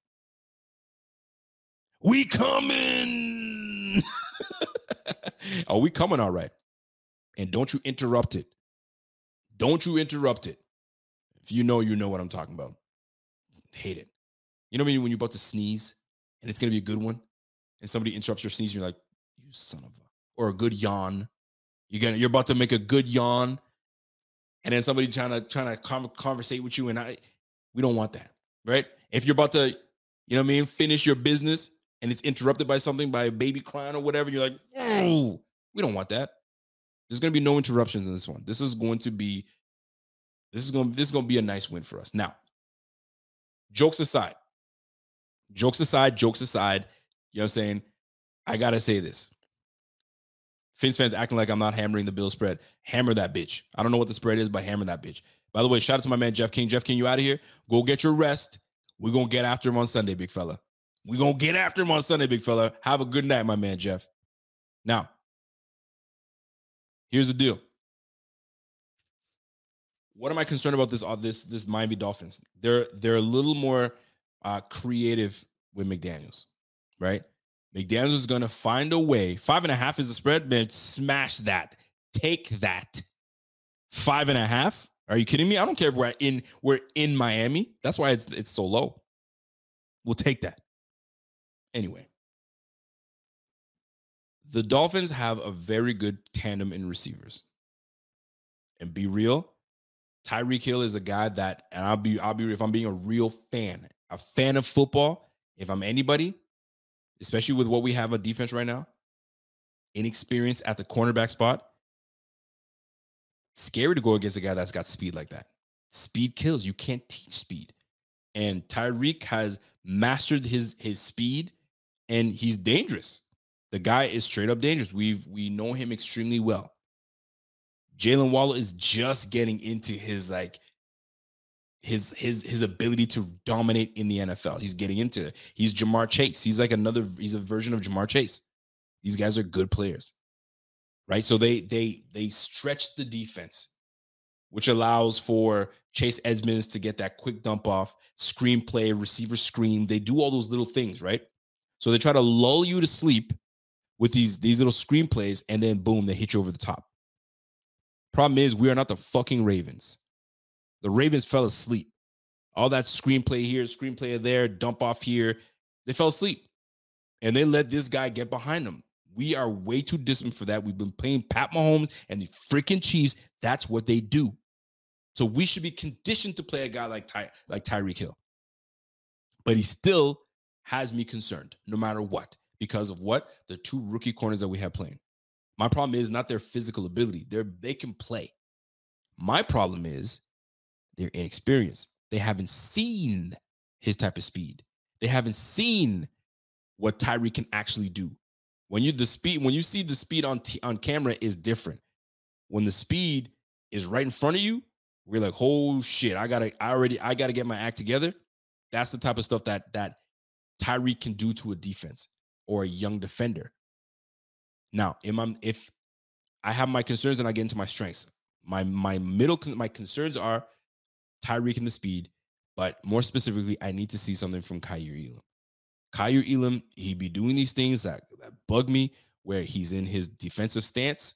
We coming. Oh, we coming all right. And don't you interrupt it. Don't you interrupt it. If you know what I'm talking about. Hate it. You know when you're about to sneeze and it's going to be a good one and somebody interrupts your sneeze, you're like, you son of a, or a good yawn. You're about to make a good yawn and then somebody trying to conversate with you and we don't want that, right? If you're about to, finish your business and it's interrupted by something, by a baby crying or whatever, you're like, oh, we don't want that. There's going to be no interruptions in this one. This is going to be a nice win for us. Now, jokes aside, you know what I'm saying? I got to say this. Fins fans acting like I'm not hammering the Bills spread. Hammer that bitch. I don't know what the spread is, but hammer that bitch. By the way, shout out to my man, Jeff King. Jeff King, you out of here? Go get your rest. We're going to get after him on Sunday, big fella. We're going to get after him on Sunday, big fella. Have a good night, my man, Jeff. Now, here's the deal. What am I concerned about this Miami Dolphins? They're a little more creative with McDaniels, right? McDaniels is going to find a way. 5.5 is the spread, man. Smash that. Take that. 5.5. Are you kidding me? I don't care if we're in Miami. That's why it's so low. We'll take that. Anyway, the Dolphins have a very good tandem in receivers. And be real, Tyreek Hill is a guy that, and I'll be if I'm being a real fan, a fan of football, if I'm anybody, especially with what we have on defense right now, inexperience at the cornerback spot, scary to go against a guy that's got speed like that. Speed kills. You can't teach speed. And Tyreek has mastered his speed, and he's dangerous. The guy is straight up dangerous. We know him extremely well. Jalen Waddle is just getting into his ability to dominate in the NFL. He's getting into it. He's Jamar Chase. He's a version of Jamar Chase. These guys are good players, right? So they stretch the defense, which allows for Chase Edmonds to get that quick dump off, screen play, receiver screen. They do all those little things, right? So they try to lull you to sleep with these little screen plays, and then boom, they hit you over the top. Problem is, we are not the fucking Ravens. The Ravens fell asleep. All that screenplay here, screenplay there, dump off here. They fell asleep. And they let this guy get behind them. We are way too distant for that. We've been playing Pat Mahomes and the freaking Chiefs. That's what they do. So we should be conditioned to play a guy like Tyreek Hill. But he still has me concerned, no matter what. Because of what? The two rookie corners that we have playing. My problem is not their physical ability. They can play. My problem is their inexperience. They haven't seen his type of speed. They haven't seen what Tyreek can actually do. When you see the speed on camera is different. When the speed is right in front of you, we're like, oh shit, I gotta get my act together. That's the type of stuff that Tyreek can do to a defense or a young defender. Now, if I have my concerns and I get into my strengths, my concerns are Tyreek and the speed, but more specifically, I need to see something from Kaiir Elam. Kaiir Elam, he be doing these things that bug me, where he's in his defensive stance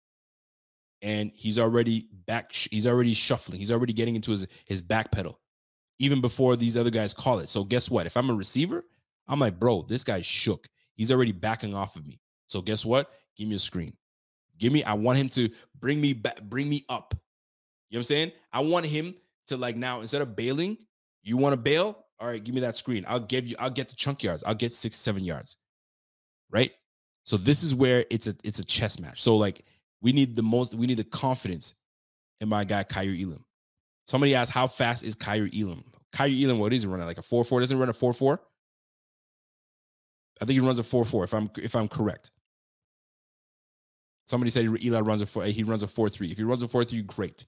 and he's already shuffling. He's already getting into his back pedal, even before these other guys call it. So guess what? If I'm a receiver, I'm like, bro, this guy's shook. He's already backing off of me. So guess what? Give me a screen. I want him to bring me back, bring me up. You know what I'm saying? I want him to, like, now, instead of bailing, you want to bail? All right, give me that screen. I'll get the chunk yards. I'll get 6-7 yards. Right? So this is where it's a chess match. So, like, we need the confidence in my guy Kaiir Elam. Somebody asked, how fast is Kaiir Elam? Kaiir Elam, what is he running? Like a 4.4? Doesn't he run a 4.4? I think he runs a 4.4 if I'm correct. Somebody said Eli runs a 4.3. If he runs a 4.3, great.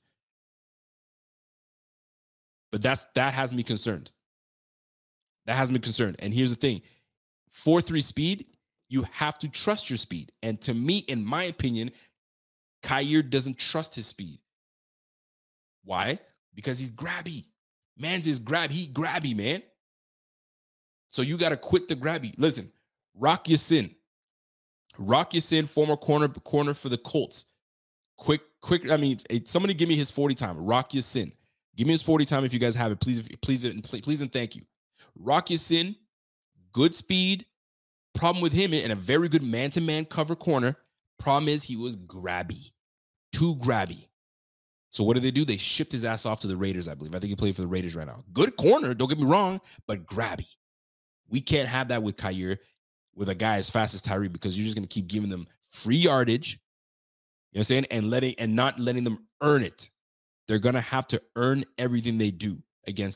But that has me concerned. That has me concerned. And here's the thing. 4.3 speed, you have to trust your speed. And to me, in my opinion, Kaiir doesn't trust his speed. Why? Because he's grabby. Man's is grabby, man. So you got to quit the grabby. Listen, Rock Ya-Sin, former corner for the Colts. Quick. I mean, somebody give me his 40 time. Rock Ya-Sin. Give me his 40 time if you guys have it. Please and thank you. Rock Ya-Sin, good speed. Problem with him in a very good man-to-man cover corner. Problem is he was grabby. Too grabby. So what do? They shipped his ass off to the Raiders, I believe. I think he played for the Raiders right now. Good corner, don't get me wrong, but grabby. We can't have that with Kaiir, with a guy as fast as Tyreek, because you're just going to keep giving them free yardage, you know what I'm saying, and not letting them earn it. They're going to have to earn everything they do against us.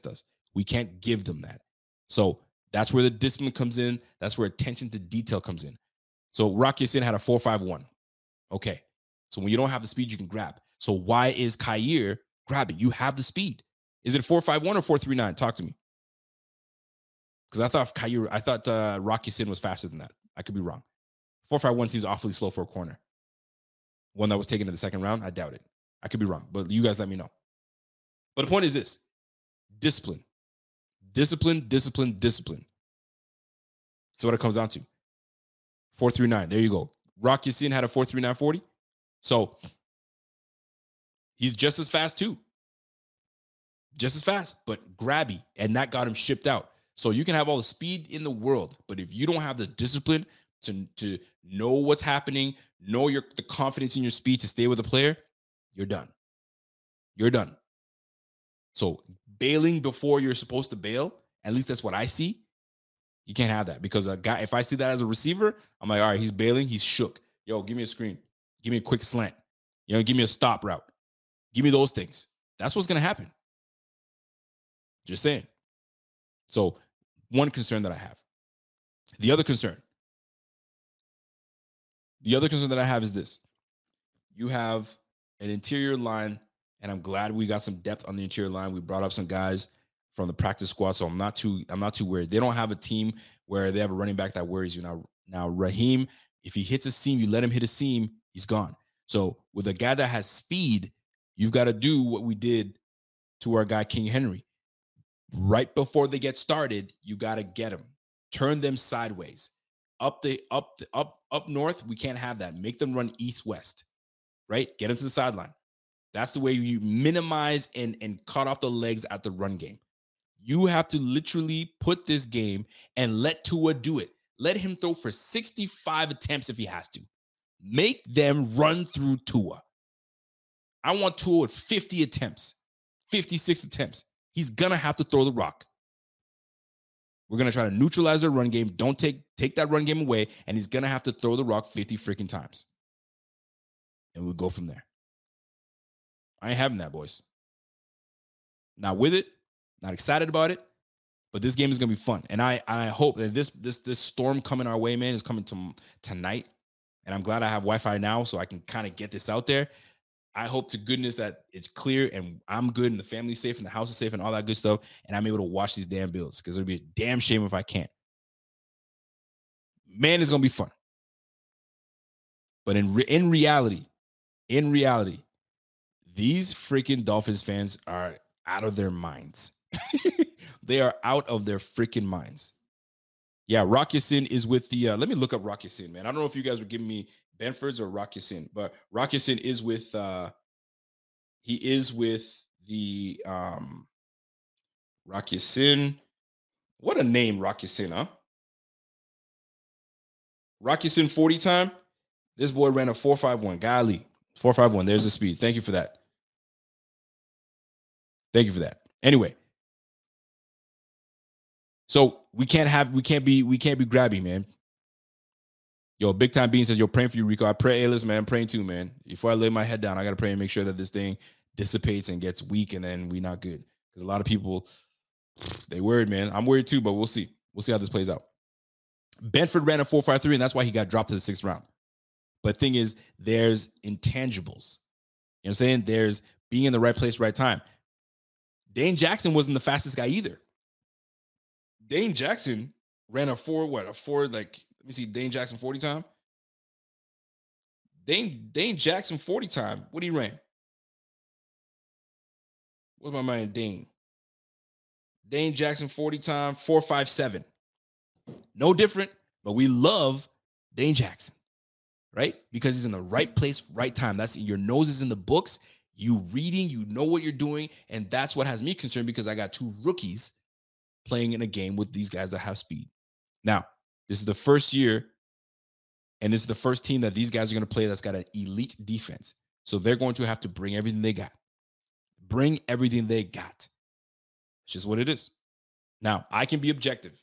We can't give them that. So that's where the discipline comes in. That's where attention to detail comes in. So Rock Ya-Sin had a 4.51. Okay. So when you don't have the speed, you can grab. So why is Khair grabbing? You have the speed. Is it 4.51 or 4.39? Talk to me. Because I thought Rock Ya-Sin was faster than that. I could be wrong. 4.51 seems awfully slow for a corner. One that was taken in the second round, I doubt it. I could be wrong, but you guys let me know. But the point is this: discipline. Discipline, discipline, discipline. That's what it comes down to. 4.39. There you go. Rock Ya-Sin had a 4.39.40. So he's just as fast too. Just as fast, but grabby. And that got him shipped out. So you can have all the speed in the world, but if you don't have the discipline to know what's happening, know the confidence in your speed to stay with the player, you're done. You're done. So bailing before you're supposed to bail, at least that's what I see. You can't have that, because a guy, if I see that as a receiver, I'm like, all right, he's bailing, he's shook. Yo, give me a screen. Give me a quick slant. Give me a stop route. Give me those things. That's what's going to happen. Just saying. So one concern that I have. The other concern that I have is this. You have an interior line, and I'm glad we got some depth on the interior line. We brought up some guys from the practice squad, so I'm not too worried. They don't have a team where they have a running back that worries you. Now Raheem, if he hits a seam, you let him hit a seam, he's gone. So with a guy that has speed, you've got to do what we did to our guy King Henry. Right before they get started, you got to get them. Turn them sideways. Up north, we can't have that. Make them run east-west, right? Get them to the sideline. That's the way you minimize and cut off the legs at the run game. You have to literally put this game and let Tua do it. Let him throw for 65 attempts if he has to. Make them run through Tua. I want Tua with 50 attempts, 56 attempts. He's going to have to throw the rock. We're going to try to neutralize their run game. Don't take that run game away, and he's going to have to throw the rock 50 freaking times. And we'll go from there. I ain't having that, boys. Not with it. Not excited about it. But this game is going to be fun. And I hope that this storm coming our way, man, is coming tonight. And I'm glad I have Wi-Fi now so I can kind of get this out there. I hope to goodness that it's clear and I'm good and the family's safe and the house is safe and all that good stuff. And I'm able to watch these damn Bills, because it would be a damn shame if I can't. Man, it's going to be fun. But in reality, these freaking Dolphins fans are out of their minds. They are out of their freaking minds. Yeah, Rock Ya-Sin is with the, let me look up Rock Ya-Sin, man. I don't know if you guys were giving me Benford's or Rock Ya-Sin, but Rock Ya-Sin is with, he is with the Rock Ya-Sin. What a name, Rock Ya-Sin, huh? Rock Ya-Sin 40 time. This boy ran a 4.51. Golly, 4.51. There's the speed. Thank you for that. Thank you for that. Anyway, so we can't be grabby, man. Yo, Big Time Bean says, yo, praying for you, Rico. I pray, listen, man, I'm praying too, man. Before I lay my head down, I got to pray and make sure that this thing dissipates and gets weak, and then we not good. Because a lot of people, they worried, man. I'm worried too, but we'll see. We'll see how this plays out. Benford ran a 4.53, and that's why he got dropped to the 6th round. But the thing is, there's intangibles. You know what I'm saying? There's being in the right place, right time. Dane Jackson wasn't the fastest guy either. Dane Jackson ran a 4, like, let me see, Dane Jackson 40 time. Dane Jackson 40 time. What he ran? What's my man, Dane? Dane Jackson 40 time, 4.57. No different, but we love Dane Jackson, right? Because he's in the right place, right time. That's your nose is in the books. You reading, you know what you're doing, and that's what has me concerned, because I got 2 rookies playing in a game with these guys that have speed. Now, this is the first year, and this is the first team that these guys are going to play that's got an elite defense. So they're going to have to bring everything they got. Bring everything they got. It's just what it is. Now, I can be objective.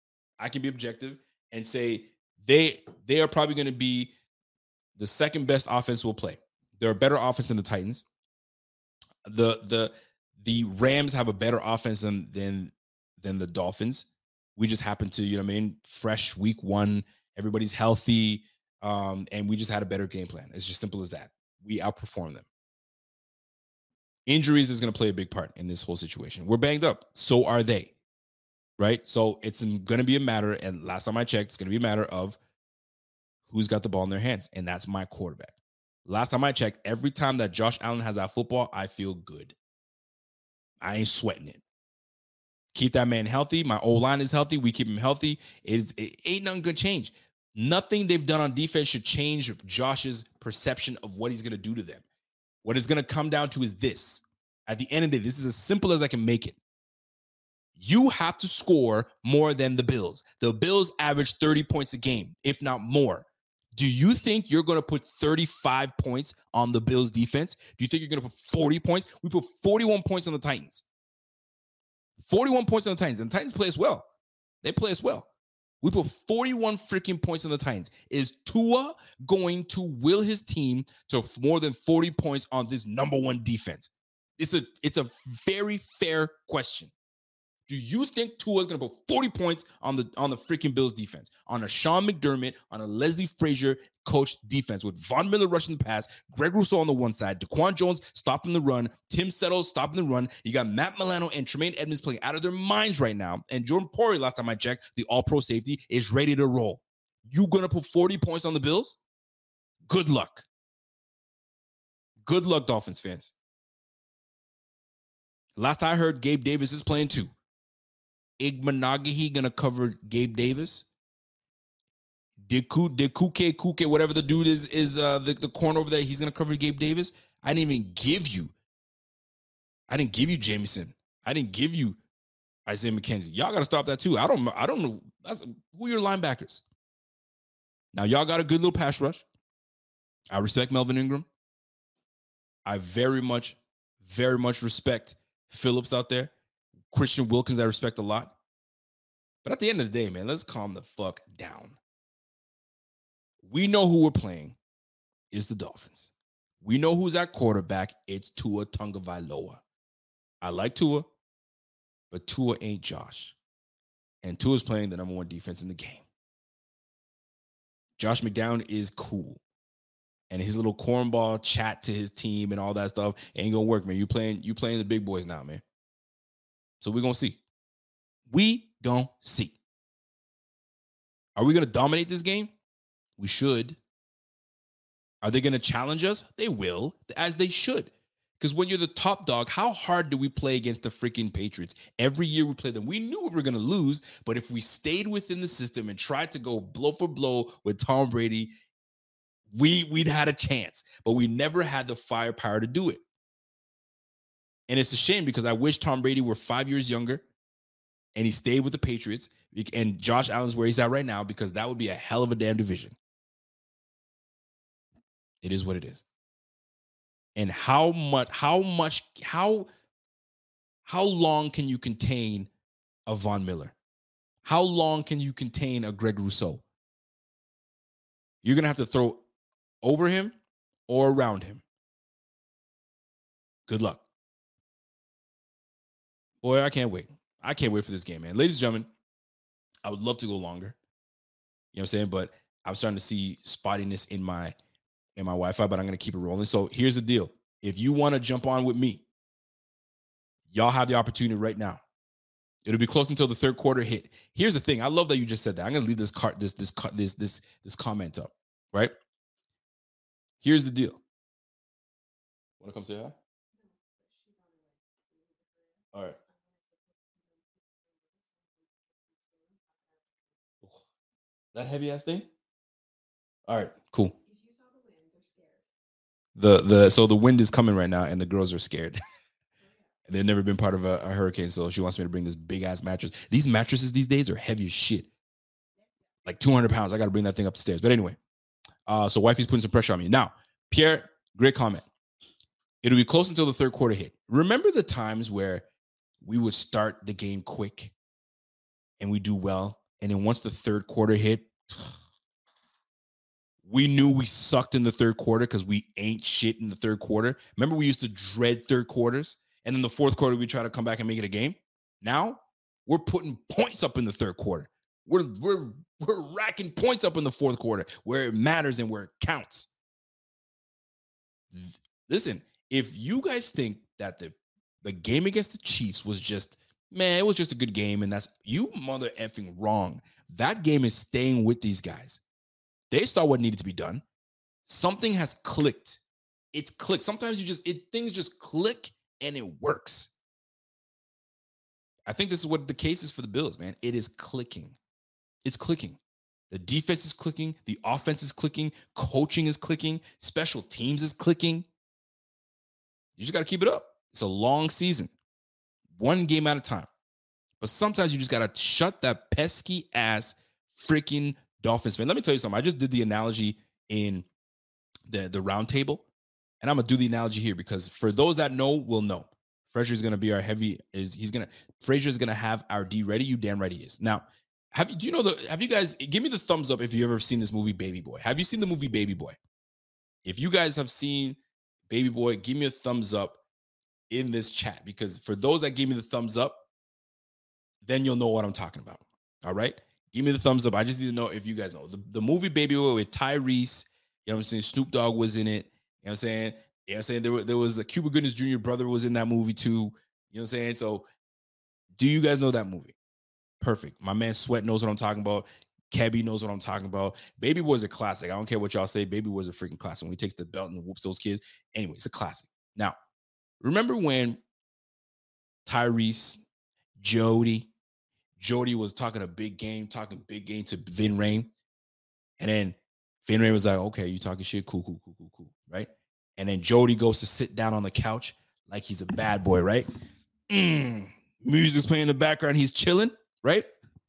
And say they are probably going to be the second best offense we'll play. They're a better offense than the Titans. The Rams have a better offense than than the Dolphins. We just happened to, you know what I mean, fresh week 1, everybody's healthy, and we just had a better game plan. It's just simple as that. We outperformed them. Injuries is going to play a big part in this whole situation. We're banged up. So are they, right? So it's going to be a matter, and last time I checked, it's going to be a matter of who's got the ball in their hands, and that's my quarterback. Last time I checked, every time that Josh Allen has that football, I feel good. I ain't sweating it. Keep that man healthy. My O-line is healthy. We keep him healthy. It ain't nothing gonna change. Nothing they've done on defense should change Josh's perception of what he's going to do to them. What it's going to come down to is this. At the end of the day, this is as simple as I can make it. You have to score more than the Bills. The Bills average 30 points a game, if not more. Do you think you're going to put 35 points on the Bills defense? Do you think you're going to put 40 points? We put 41 points on the Titans. 41 points on the Titans. And the Titans play us well. They play us well. We put 41 freaking points on the Titans. Is Tua going to will his team to more than 40 points on this number one defense? It's a very fair question. Do you think Tua is going to put 40 points on the freaking Bills defense? On a Sean McDermott, on a Leslie Frazier coached defense with Von Miller rushing the pass, Greg Rousseau on the one side, DaQuan Jones stopping the run, Tim Settle stopping the run. You got Matt Milano and Tremaine Edmonds playing out of their minds right now. And Jordan Poirier, last time I checked, the all-pro safety, is ready to roll. You going to put 40 points on the Bills? Good luck. Good luck, Dolphins fans. Last I heard, Gabe Davis is playing too. Igmanagahi gonna cover Gabe Davis. Kuke, whatever the dude is the corner over there, he's gonna cover Gabe Davis. I didn't give you Jameson. I didn't give you Isaiah McKenzie. Y'all gotta stop that too. I don't know. Who are your linebackers? Now y'all got a good little pass rush. I respect Melvin Ingram. I very much respect Phillips out there. Christian Wilkins, I respect a lot. But at the end of the day, man, let's calm the fuck down. We know who we're playing is the Dolphins. We know who's at quarterback. It's Tua Tagovailoa. I like Tua, but Tua ain't Josh. And Tua's playing the number one defense in the game. Josh McDown is cool. And his little cornball chat to his team and all that stuff ain't gonna work, man. You playing the big boys now, man. So we're going to see. We going to see. Are we going to dominate this game? We should. Are they going to challenge us? They will, as they should. Because when you're the top dog, how hard do we play against the freaking Patriots? Every year we play them. We knew we were going to lose, but if we stayed within the system and tried to go blow for blow with Tom Brady, we'd had a chance. But we never had the firepower to do it. And it's a shame because I wish Tom Brady were 5 years younger and he stayed with the Patriots and Josh Allen's where he's at right now, because that would be a hell of a damn division. It is what it is. And how long can you contain a Von Miller? How long can you contain a Greg Rousseau? You're going to have to throw over him or around him. Good luck. Boy, I can't wait. I can't wait for this game, man. Ladies and gentlemen, I would love to go longer. You know what I'm saying? But I'm starting to see spottiness in my Wi-Fi, but I'm going to keep it rolling. So here's the deal. If you want to jump on with me, y'all have the opportunity right now. It'll be close until the third quarter hit. Here's the thing. I love that you just said that. I'm going to leave this comment up, right? Here's the deal. Want to come say hi? All right. That heavy ass thing? All right, cool. If you saw the wind, they're scared. So the wind is coming right now and the girls are scared. They've never been part of a hurricane, so she wants me to bring this big ass mattress. These mattresses these days are heavy as shit. Like 200 pounds. I got to bring that thing up the stairs. But anyway, so wifey's putting some pressure on me. Now, Pierre, great comment. It'll be close until the third quarter hit. Remember the times where we would start the game quick and we do well, and then once the third quarter hit, we knew we sucked in the third quarter because we ain't shit in the third quarter. Remember, we used to dread third quarters, and then the fourth quarter, we try to come back and make it a game. Now, We're putting points up in the third quarter. We're racking points up in the fourth quarter where it matters and where it counts. Listen, if you guys think that the game against the Chiefs was just, man, it was just a good game, and that's you mother effing wrong. That game is staying with these guys. They saw what needed to be done. Something has clicked. It's clicked. Sometimes things just click and it works. I think this is what the case is for the Bills, man. It is clicking. It's clicking. The defense is clicking. The offense is clicking. Coaching is clicking. Special teams is clicking. You just got to keep it up. It's a long season. One game at a time. But sometimes you just got to shut that pesky ass freaking Dolphins fan. Let me tell you something. I just did the analogy in the round table. And I'm going to do the analogy here because for those that know, will know. Frazier is going to be our Frazier is going to have our D ready. You damn right he is. Now, have you guys, give me the thumbs up if you ever seen this movie Baby Boy. Have you seen the movie Baby Boy? If you guys have seen Baby Boy, give me a thumbs up in this chat, because for those that gave me the thumbs up, then you'll know what I'm talking about. All right? Give me the thumbs up. I just need to know if you guys know. The movie Baby Boy with Tyrese, you know what I'm saying? Snoop Dogg was in it. You know what I'm saying? You know what I'm saying? There was a Cuba Gooding Jr. brother was in that movie too. You know what I'm saying? So do you guys know that movie? Perfect. My man Sweat knows what I'm talking about. Kebby knows what I'm talking about. Baby Boy's a classic. I don't care what y'all say. Baby Boy's a freaking classic. When he takes the belt and whoops those kids. Anyway, it's a classic. Now, remember when Tyrese, Jody was talking big game to Vin Rain. And then Vin Rain was like, okay, you talking shit? Cool. Right? And then Jody goes to sit down on the couch like he's a bad boy, right? Music's playing in the background. He's chilling, right?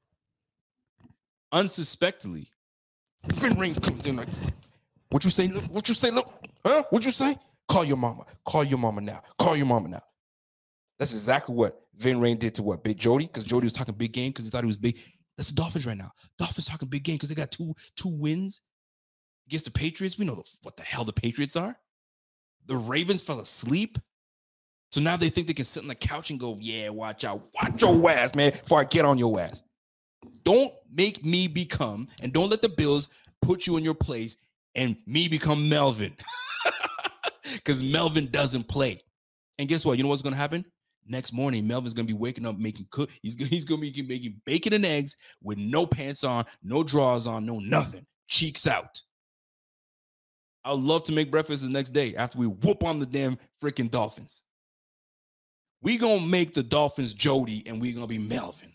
Unsuspectedly, Vin Rain comes in like, what you say? What you say? Look, huh? What you say? Call your mama. Call your mama now. Call your mama now. That's exactly what Vin Rain did to what? Big Jody? Because Jody was talking big game because he thought he was big. That's the Dolphins right now. Dolphins talking big game because they got two wins against the Patriots. We know what the hell the Patriots are. The Ravens fell asleep. So now they think they can sit on the couch and go, yeah, watch out. Watch your ass, man, before I get on your ass. Don't make me become, and don't let the Bills put you in your place and me become Melvin. Because Melvin doesn't play. And guess what? You know what's going to happen? Next morning, Melvin's going to be waking up making He's going to be making bacon and eggs with no pants on, no drawers on, no nothing. Cheeks out. I'd love to make breakfast the next day after we whoop on the damn freaking Dolphins. We going to make the Dolphins Jody and we going to be Melvin.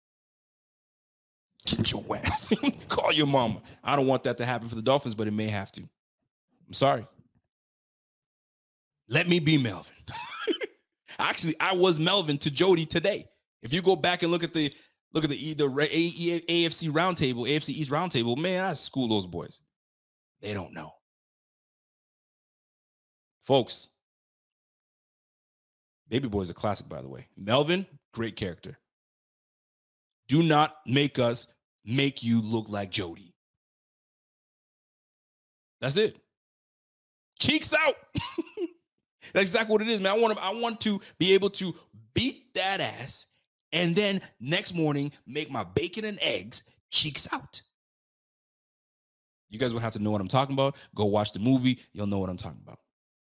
Get your ass. Call your mama. I don't want that to happen for the Dolphins, but it may have to. I'm sorry. Let me be Melvin. Actually, I was Melvin to Jody today. If you go back and look at the AFC roundtable, AFC East roundtable, man, I school those boys. They don't know. Folks, Baby Boy is a classic, by the way. Melvin, great character. Do not make us make you look like Jody. That's it. Cheeks out. That's exactly what it is, man. I want to be able to beat that ass and then next morning make my bacon and eggs cheeks out. You guys would have to know what I'm talking about. Go watch the movie. You'll know what I'm talking about.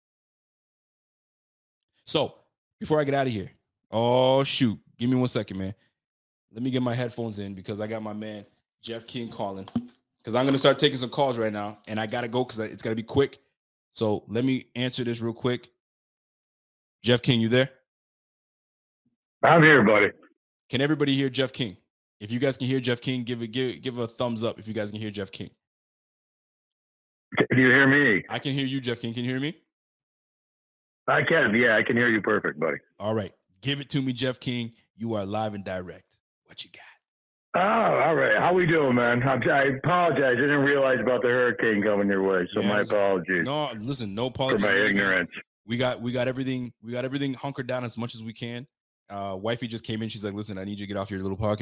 So, before I get out of here, oh, shoot. Give me 1 second, man. Let me get my headphones in because I got my man, Jeff King, calling. Because I'm going to start taking some calls right now, and I got to go because it's got to be quick. So, let me answer this real quick. Jeff King, you there? I'm here, buddy. Can everybody hear Jeff King? If you guys can hear Jeff King, give a thumbs up if you guys can hear Jeff King. Can you hear me? I can hear you, Jeff King. Can you hear me? I can. Yeah, I can hear you perfect, buddy. All right. Give it to me, Jeff King. You are live and direct. What you got? Oh, all right. How we doing, man? I apologize. I didn't realize about the hurricane coming your way, so my apologies. No, listen, no apologies. For my ignorance. We got everything hunkered down as much as we can. Wifey just came in. She's like, listen, I need you to get off your little podcast.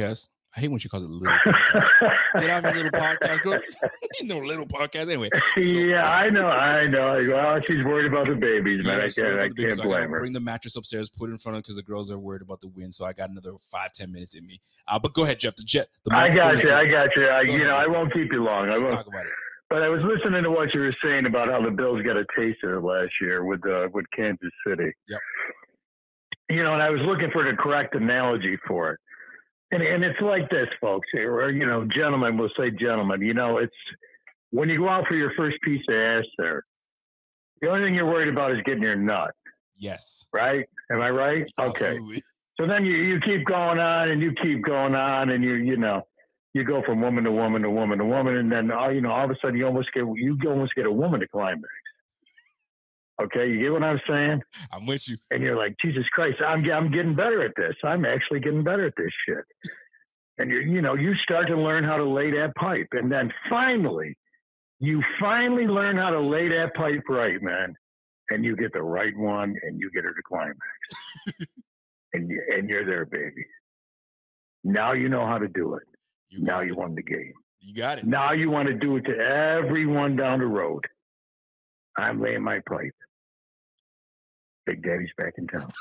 I hate when she calls it little podcast. Get off your little podcast, girl. Ain't no little podcast anyway. So, yeah, I know. Well, she's worried about the babies, man. I can't blame her. Bring the mattress upstairs, put it in front of her because the girls are worried about the wind. So I got another 5-10 minutes in me. But go ahead, Jeff. I got you. I won't keep you long. Let's talk about it. But I was listening to what you were saying about how the Bills got a taste of it last year with Kansas City. Yep. And I was looking for the correct analogy for it. And it's like this, folks, or, gentlemen, we'll say gentlemen, it's when you go out for your first piece of ass there, the only thing you're worried about is getting your nut. Yes. Right? Am I right? Absolutely. Okay. So then you keep going on and you keep going on and you go from woman to woman to woman to woman. And then, all of a sudden you almost get a woman to climax. Okay, you get what I'm saying? I'm with you. And you're like, Jesus Christ, I'm getting better at this. I'm actually getting better at this shit. And you start to learn how to lay that pipe. And then you finally learn how to lay that pipe right, man. And you get the right one and you get her to climax. and you're there, baby. Now you know how to do it. Now you won the game. You got it. Now you want to do it to everyone down the road. I'm laying my pipe. Big Daddy's back in town.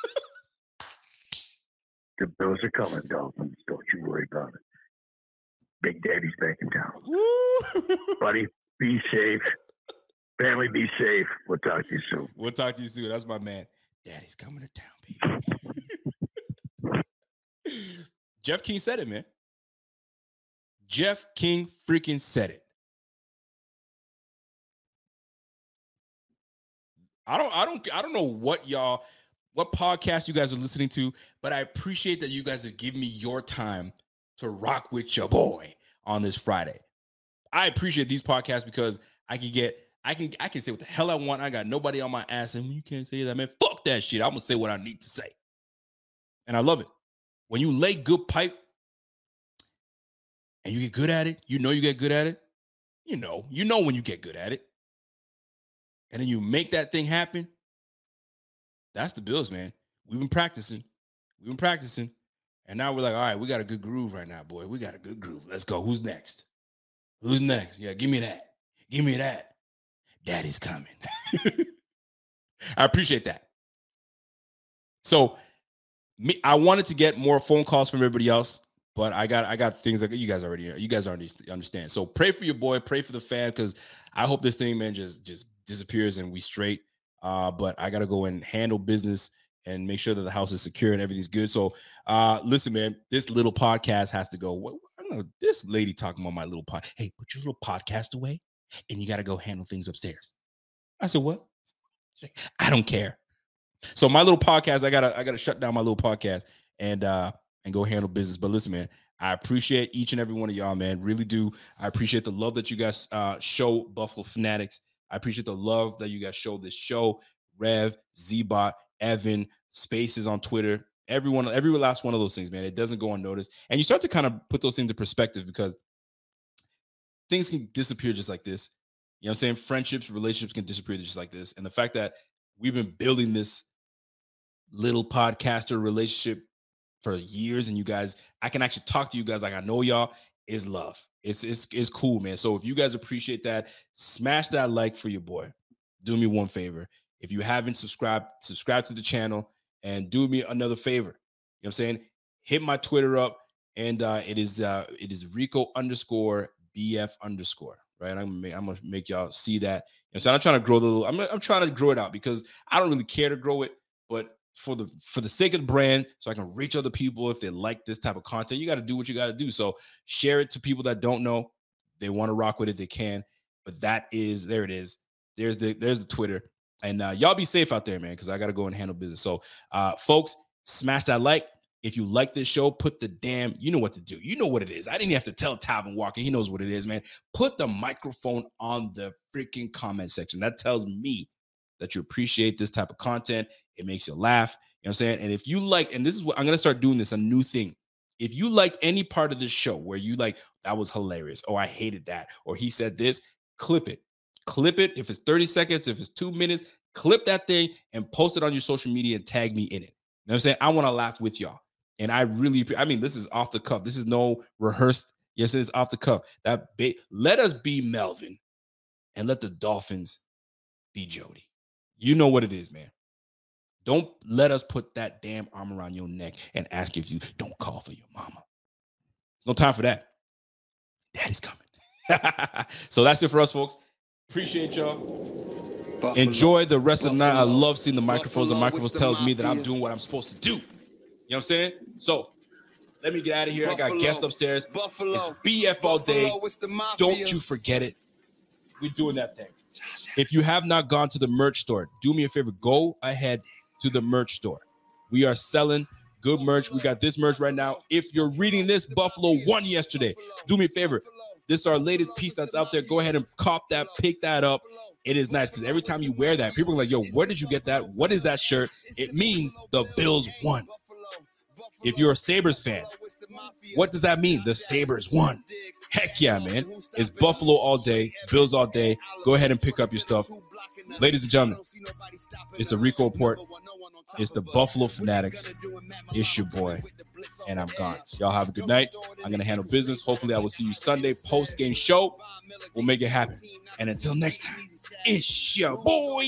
The Bills are coming, Dolphins. Don't you worry about it. Big Daddy's back in town. Buddy, be safe. Family, be safe. We'll talk to you soon. That's my man. Daddy's coming to town, baby. Jeff King said it, man. Jeff King freaking said it. I don't know what podcast you guys are listening to, but I appreciate that you guys are giving me your time to rock with your boy on this Friday. I appreciate these podcasts because I can say what the hell I want. I got nobody on my ass and you can't say that, man. Fuck that shit. I'm gonna say what I need to say. And I love it. When you lay good pipe and you get good at it, you get good at it. You know when you get good at it. And then you make that thing happen. That's the Bills, man. We've been practicing. And now we're like, all right, we got a good groove right now, boy. We got a good groove. Let's go. Who's next? Yeah, give me that. Daddy's coming. I appreciate that. So I wanted to get more phone calls from everybody else, but I got things like you guys already understand. So pray for your boy, pray for the fan, because I hope this thing, man, just disappears and we straight. But I got to go and handle business and make sure that the house is secure and everything's good. So listen, man, this little podcast has to go. I don't know, this lady talking about my little pod. Hey, put your little podcast away and you got to go handle things upstairs. I said, what? I don't care. So my little podcast, I gotta shut down my little podcast and go handle business. But listen, man, I appreciate each and every one of y'all, man. Really do. I appreciate the love that you guys show Buffalo Fanatics. I appreciate the love that you guys show this show. Rev, Z-Bot, Evan, Spaces on Twitter. Every last one of those things, man. It doesn't go unnoticed. And you start to kind of put those things into perspective because things can disappear just like this. You know what I'm saying? Friendships, relationships can disappear just like this. And the fact that we've been building this little podcaster relationship for years, and you guys, I can actually talk to you guys like I know y'all, is love. It's cool, man. So if you guys appreciate that, smash that like for your boy. Do me one favor. If you haven't subscribe to the channel and do me another favor. You know what I'm saying? Hit my Twitter up, and it is Rico_BF_. Right? I'm gonna make y'all see that. And so I'm trying to grow I'm trying to grow it out because I don't really care to grow it, but for the sake of the brand, so I can reach other people if they like this type of content, you got to do what you got to do. So share it to people that don't know. They want to rock with it, they can. But there it is. There's the Twitter. And y'all be safe out there, man, because I got to go and handle business. So folks, smash that like. If you like this show, put you know what to do. You know what it is. I didn't have to tell Talvin Walker. He knows what it is, man. Put the microphone on the freaking comment section. That tells me that you appreciate this type of content. It makes you laugh. You know what I'm saying? And if you like, and this is what I'm going to start doing, this a new thing. If you liked any part of this show where you like, that was hilarious, or I hated that, or he said this, clip it. Clip it. If it's 30 seconds, if it's 2 minutes, clip that thing and post it on your social media and tag me in it. You know what I'm saying? I want to laugh with y'all. And this is off the cuff. This is no rehearsed. Yes, it is off the cuff. Let us be Melvin and let the Dolphins be Jody. You know what it is, man. Don't let us put that damn arm around your neck and ask if you don't call for your mama. There's no time for that. Daddy's coming. So that's it for us, folks. Appreciate y'all. Buffalo. Enjoy the rest of the night. I love seeing the microphones. The microphones tells me that I'm doing what I'm supposed to do. You know what I'm saying? So let me get out of here. Buffalo. I got guests upstairs. Buffalo. It's BF all day. Don't you forget it. We're doing that thing. If you have not gone to the merch store, do me a favor. Go ahead to the merch store. We are selling good merch. We got this merch right now. If you're reading this, Buffalo won yesterday. Do me a favor. This is our latest piece that's out there. Go ahead and cop that, pick that up. It is nice because every time you wear that, people are like, yo, where did you get that? What is that shirt? It means the Bills won. If you're a Sabres fan, what does that mean? The Sabres won. Heck yeah, man. It's Buffalo all day. It's Bills all day. Go ahead and pick up your stuff. Ladies and gentlemen, it's the Rico Report. It's the Buffalo Fanatics. It's your boy. And I'm gone. Y'all have a good night. I'm going to handle business. Hopefully, I will see you Sunday post-game show. We'll make it happen. And until next time, it's your boy.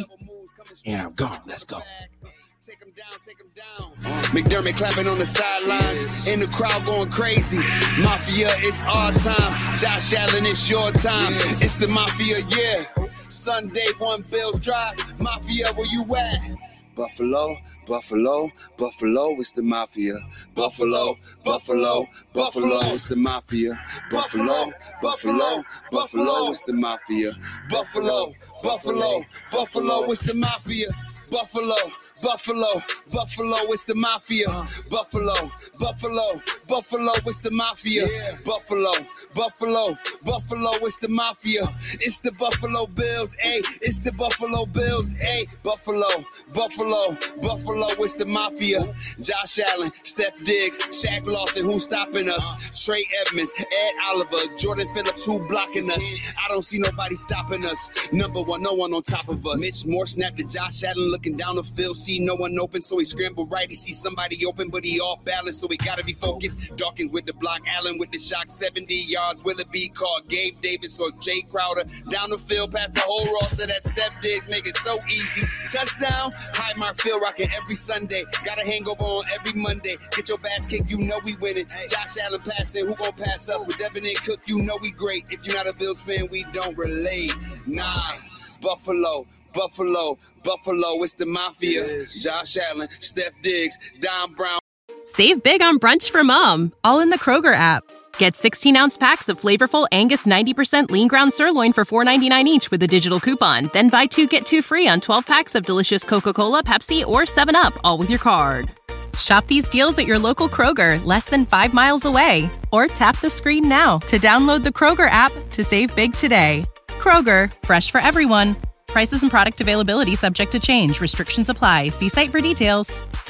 And I'm gone. Let's go. Take him down. McDermott clapping on the sidelines, in the crowd going crazy. Mafia, it's our time. Josh Allen, it's your time. It's the Mafia, yeah. Sunday, 1 Bills Drive. Mafia, where you at? Buffalo, Buffalo, Buffalo, it's the Mafia. Buffalo, Buffalo, Buffalo, it's the Mafia. Buffalo, Buffalo, Buffalo, it's the Mafia. Buffalo, Buffalo, Buffalo, it's the Mafia. Buffalo, Buffalo, Buffalo, it's the Mafia. Buffalo, Buffalo, Buffalo, it's the Mafia. Buffalo, Buffalo, Buffalo, it's the Mafia. It's the Buffalo Bills, ayy. It's the Buffalo Bills, ayy. Buffalo, Buffalo, Buffalo, it's the Mafia. Josh Allen, Steph Diggs, Shaq Lawson, who's stopping us? Trey Edmonds, Ed Oliver, Jordan Phillips, who blocking us? I don't see nobody stopping us. Number one, no one on top of us. Mitch Moore snapped to Josh Allen, looking down the field, see no one open, so he scrambled right. He see somebody open, but he off balance, so he gotta be focused. Dawkins with the block, Allen with the shock, 70 yards. Will it be called Gabe Davis or Jay Crowder? Down the field, past the whole roster, that Steph Diggs make it so easy. Touchdown, Highmark Field rocking every Sunday. Got a hangover on every Monday. Get your bass kicked, you know we winning. Josh Allen passing, who gon' pass us? With Devin and Cook, you know we great. If you're not a Bills fan, we don't relate. Nah. Buffalo, Buffalo, Buffalo, it's the Mafia. Josh Allen, Steph Diggs, Don Brown. Save big on brunch for mom, all in the Kroger app. Get 16-ounce packs of flavorful Angus 90% lean ground sirloin for $4.99 each with a digital coupon. Then buy 2, get 2 free on 12 packs of delicious Coca-Cola, Pepsi, or 7-Up, all with your card. Shop these deals at your local Kroger, less than 5 miles away. Or tap the screen now to download the Kroger app to save big today. Kroger, fresh for everyone. Prices and product availability subject to change. Restrictions apply. See site for details.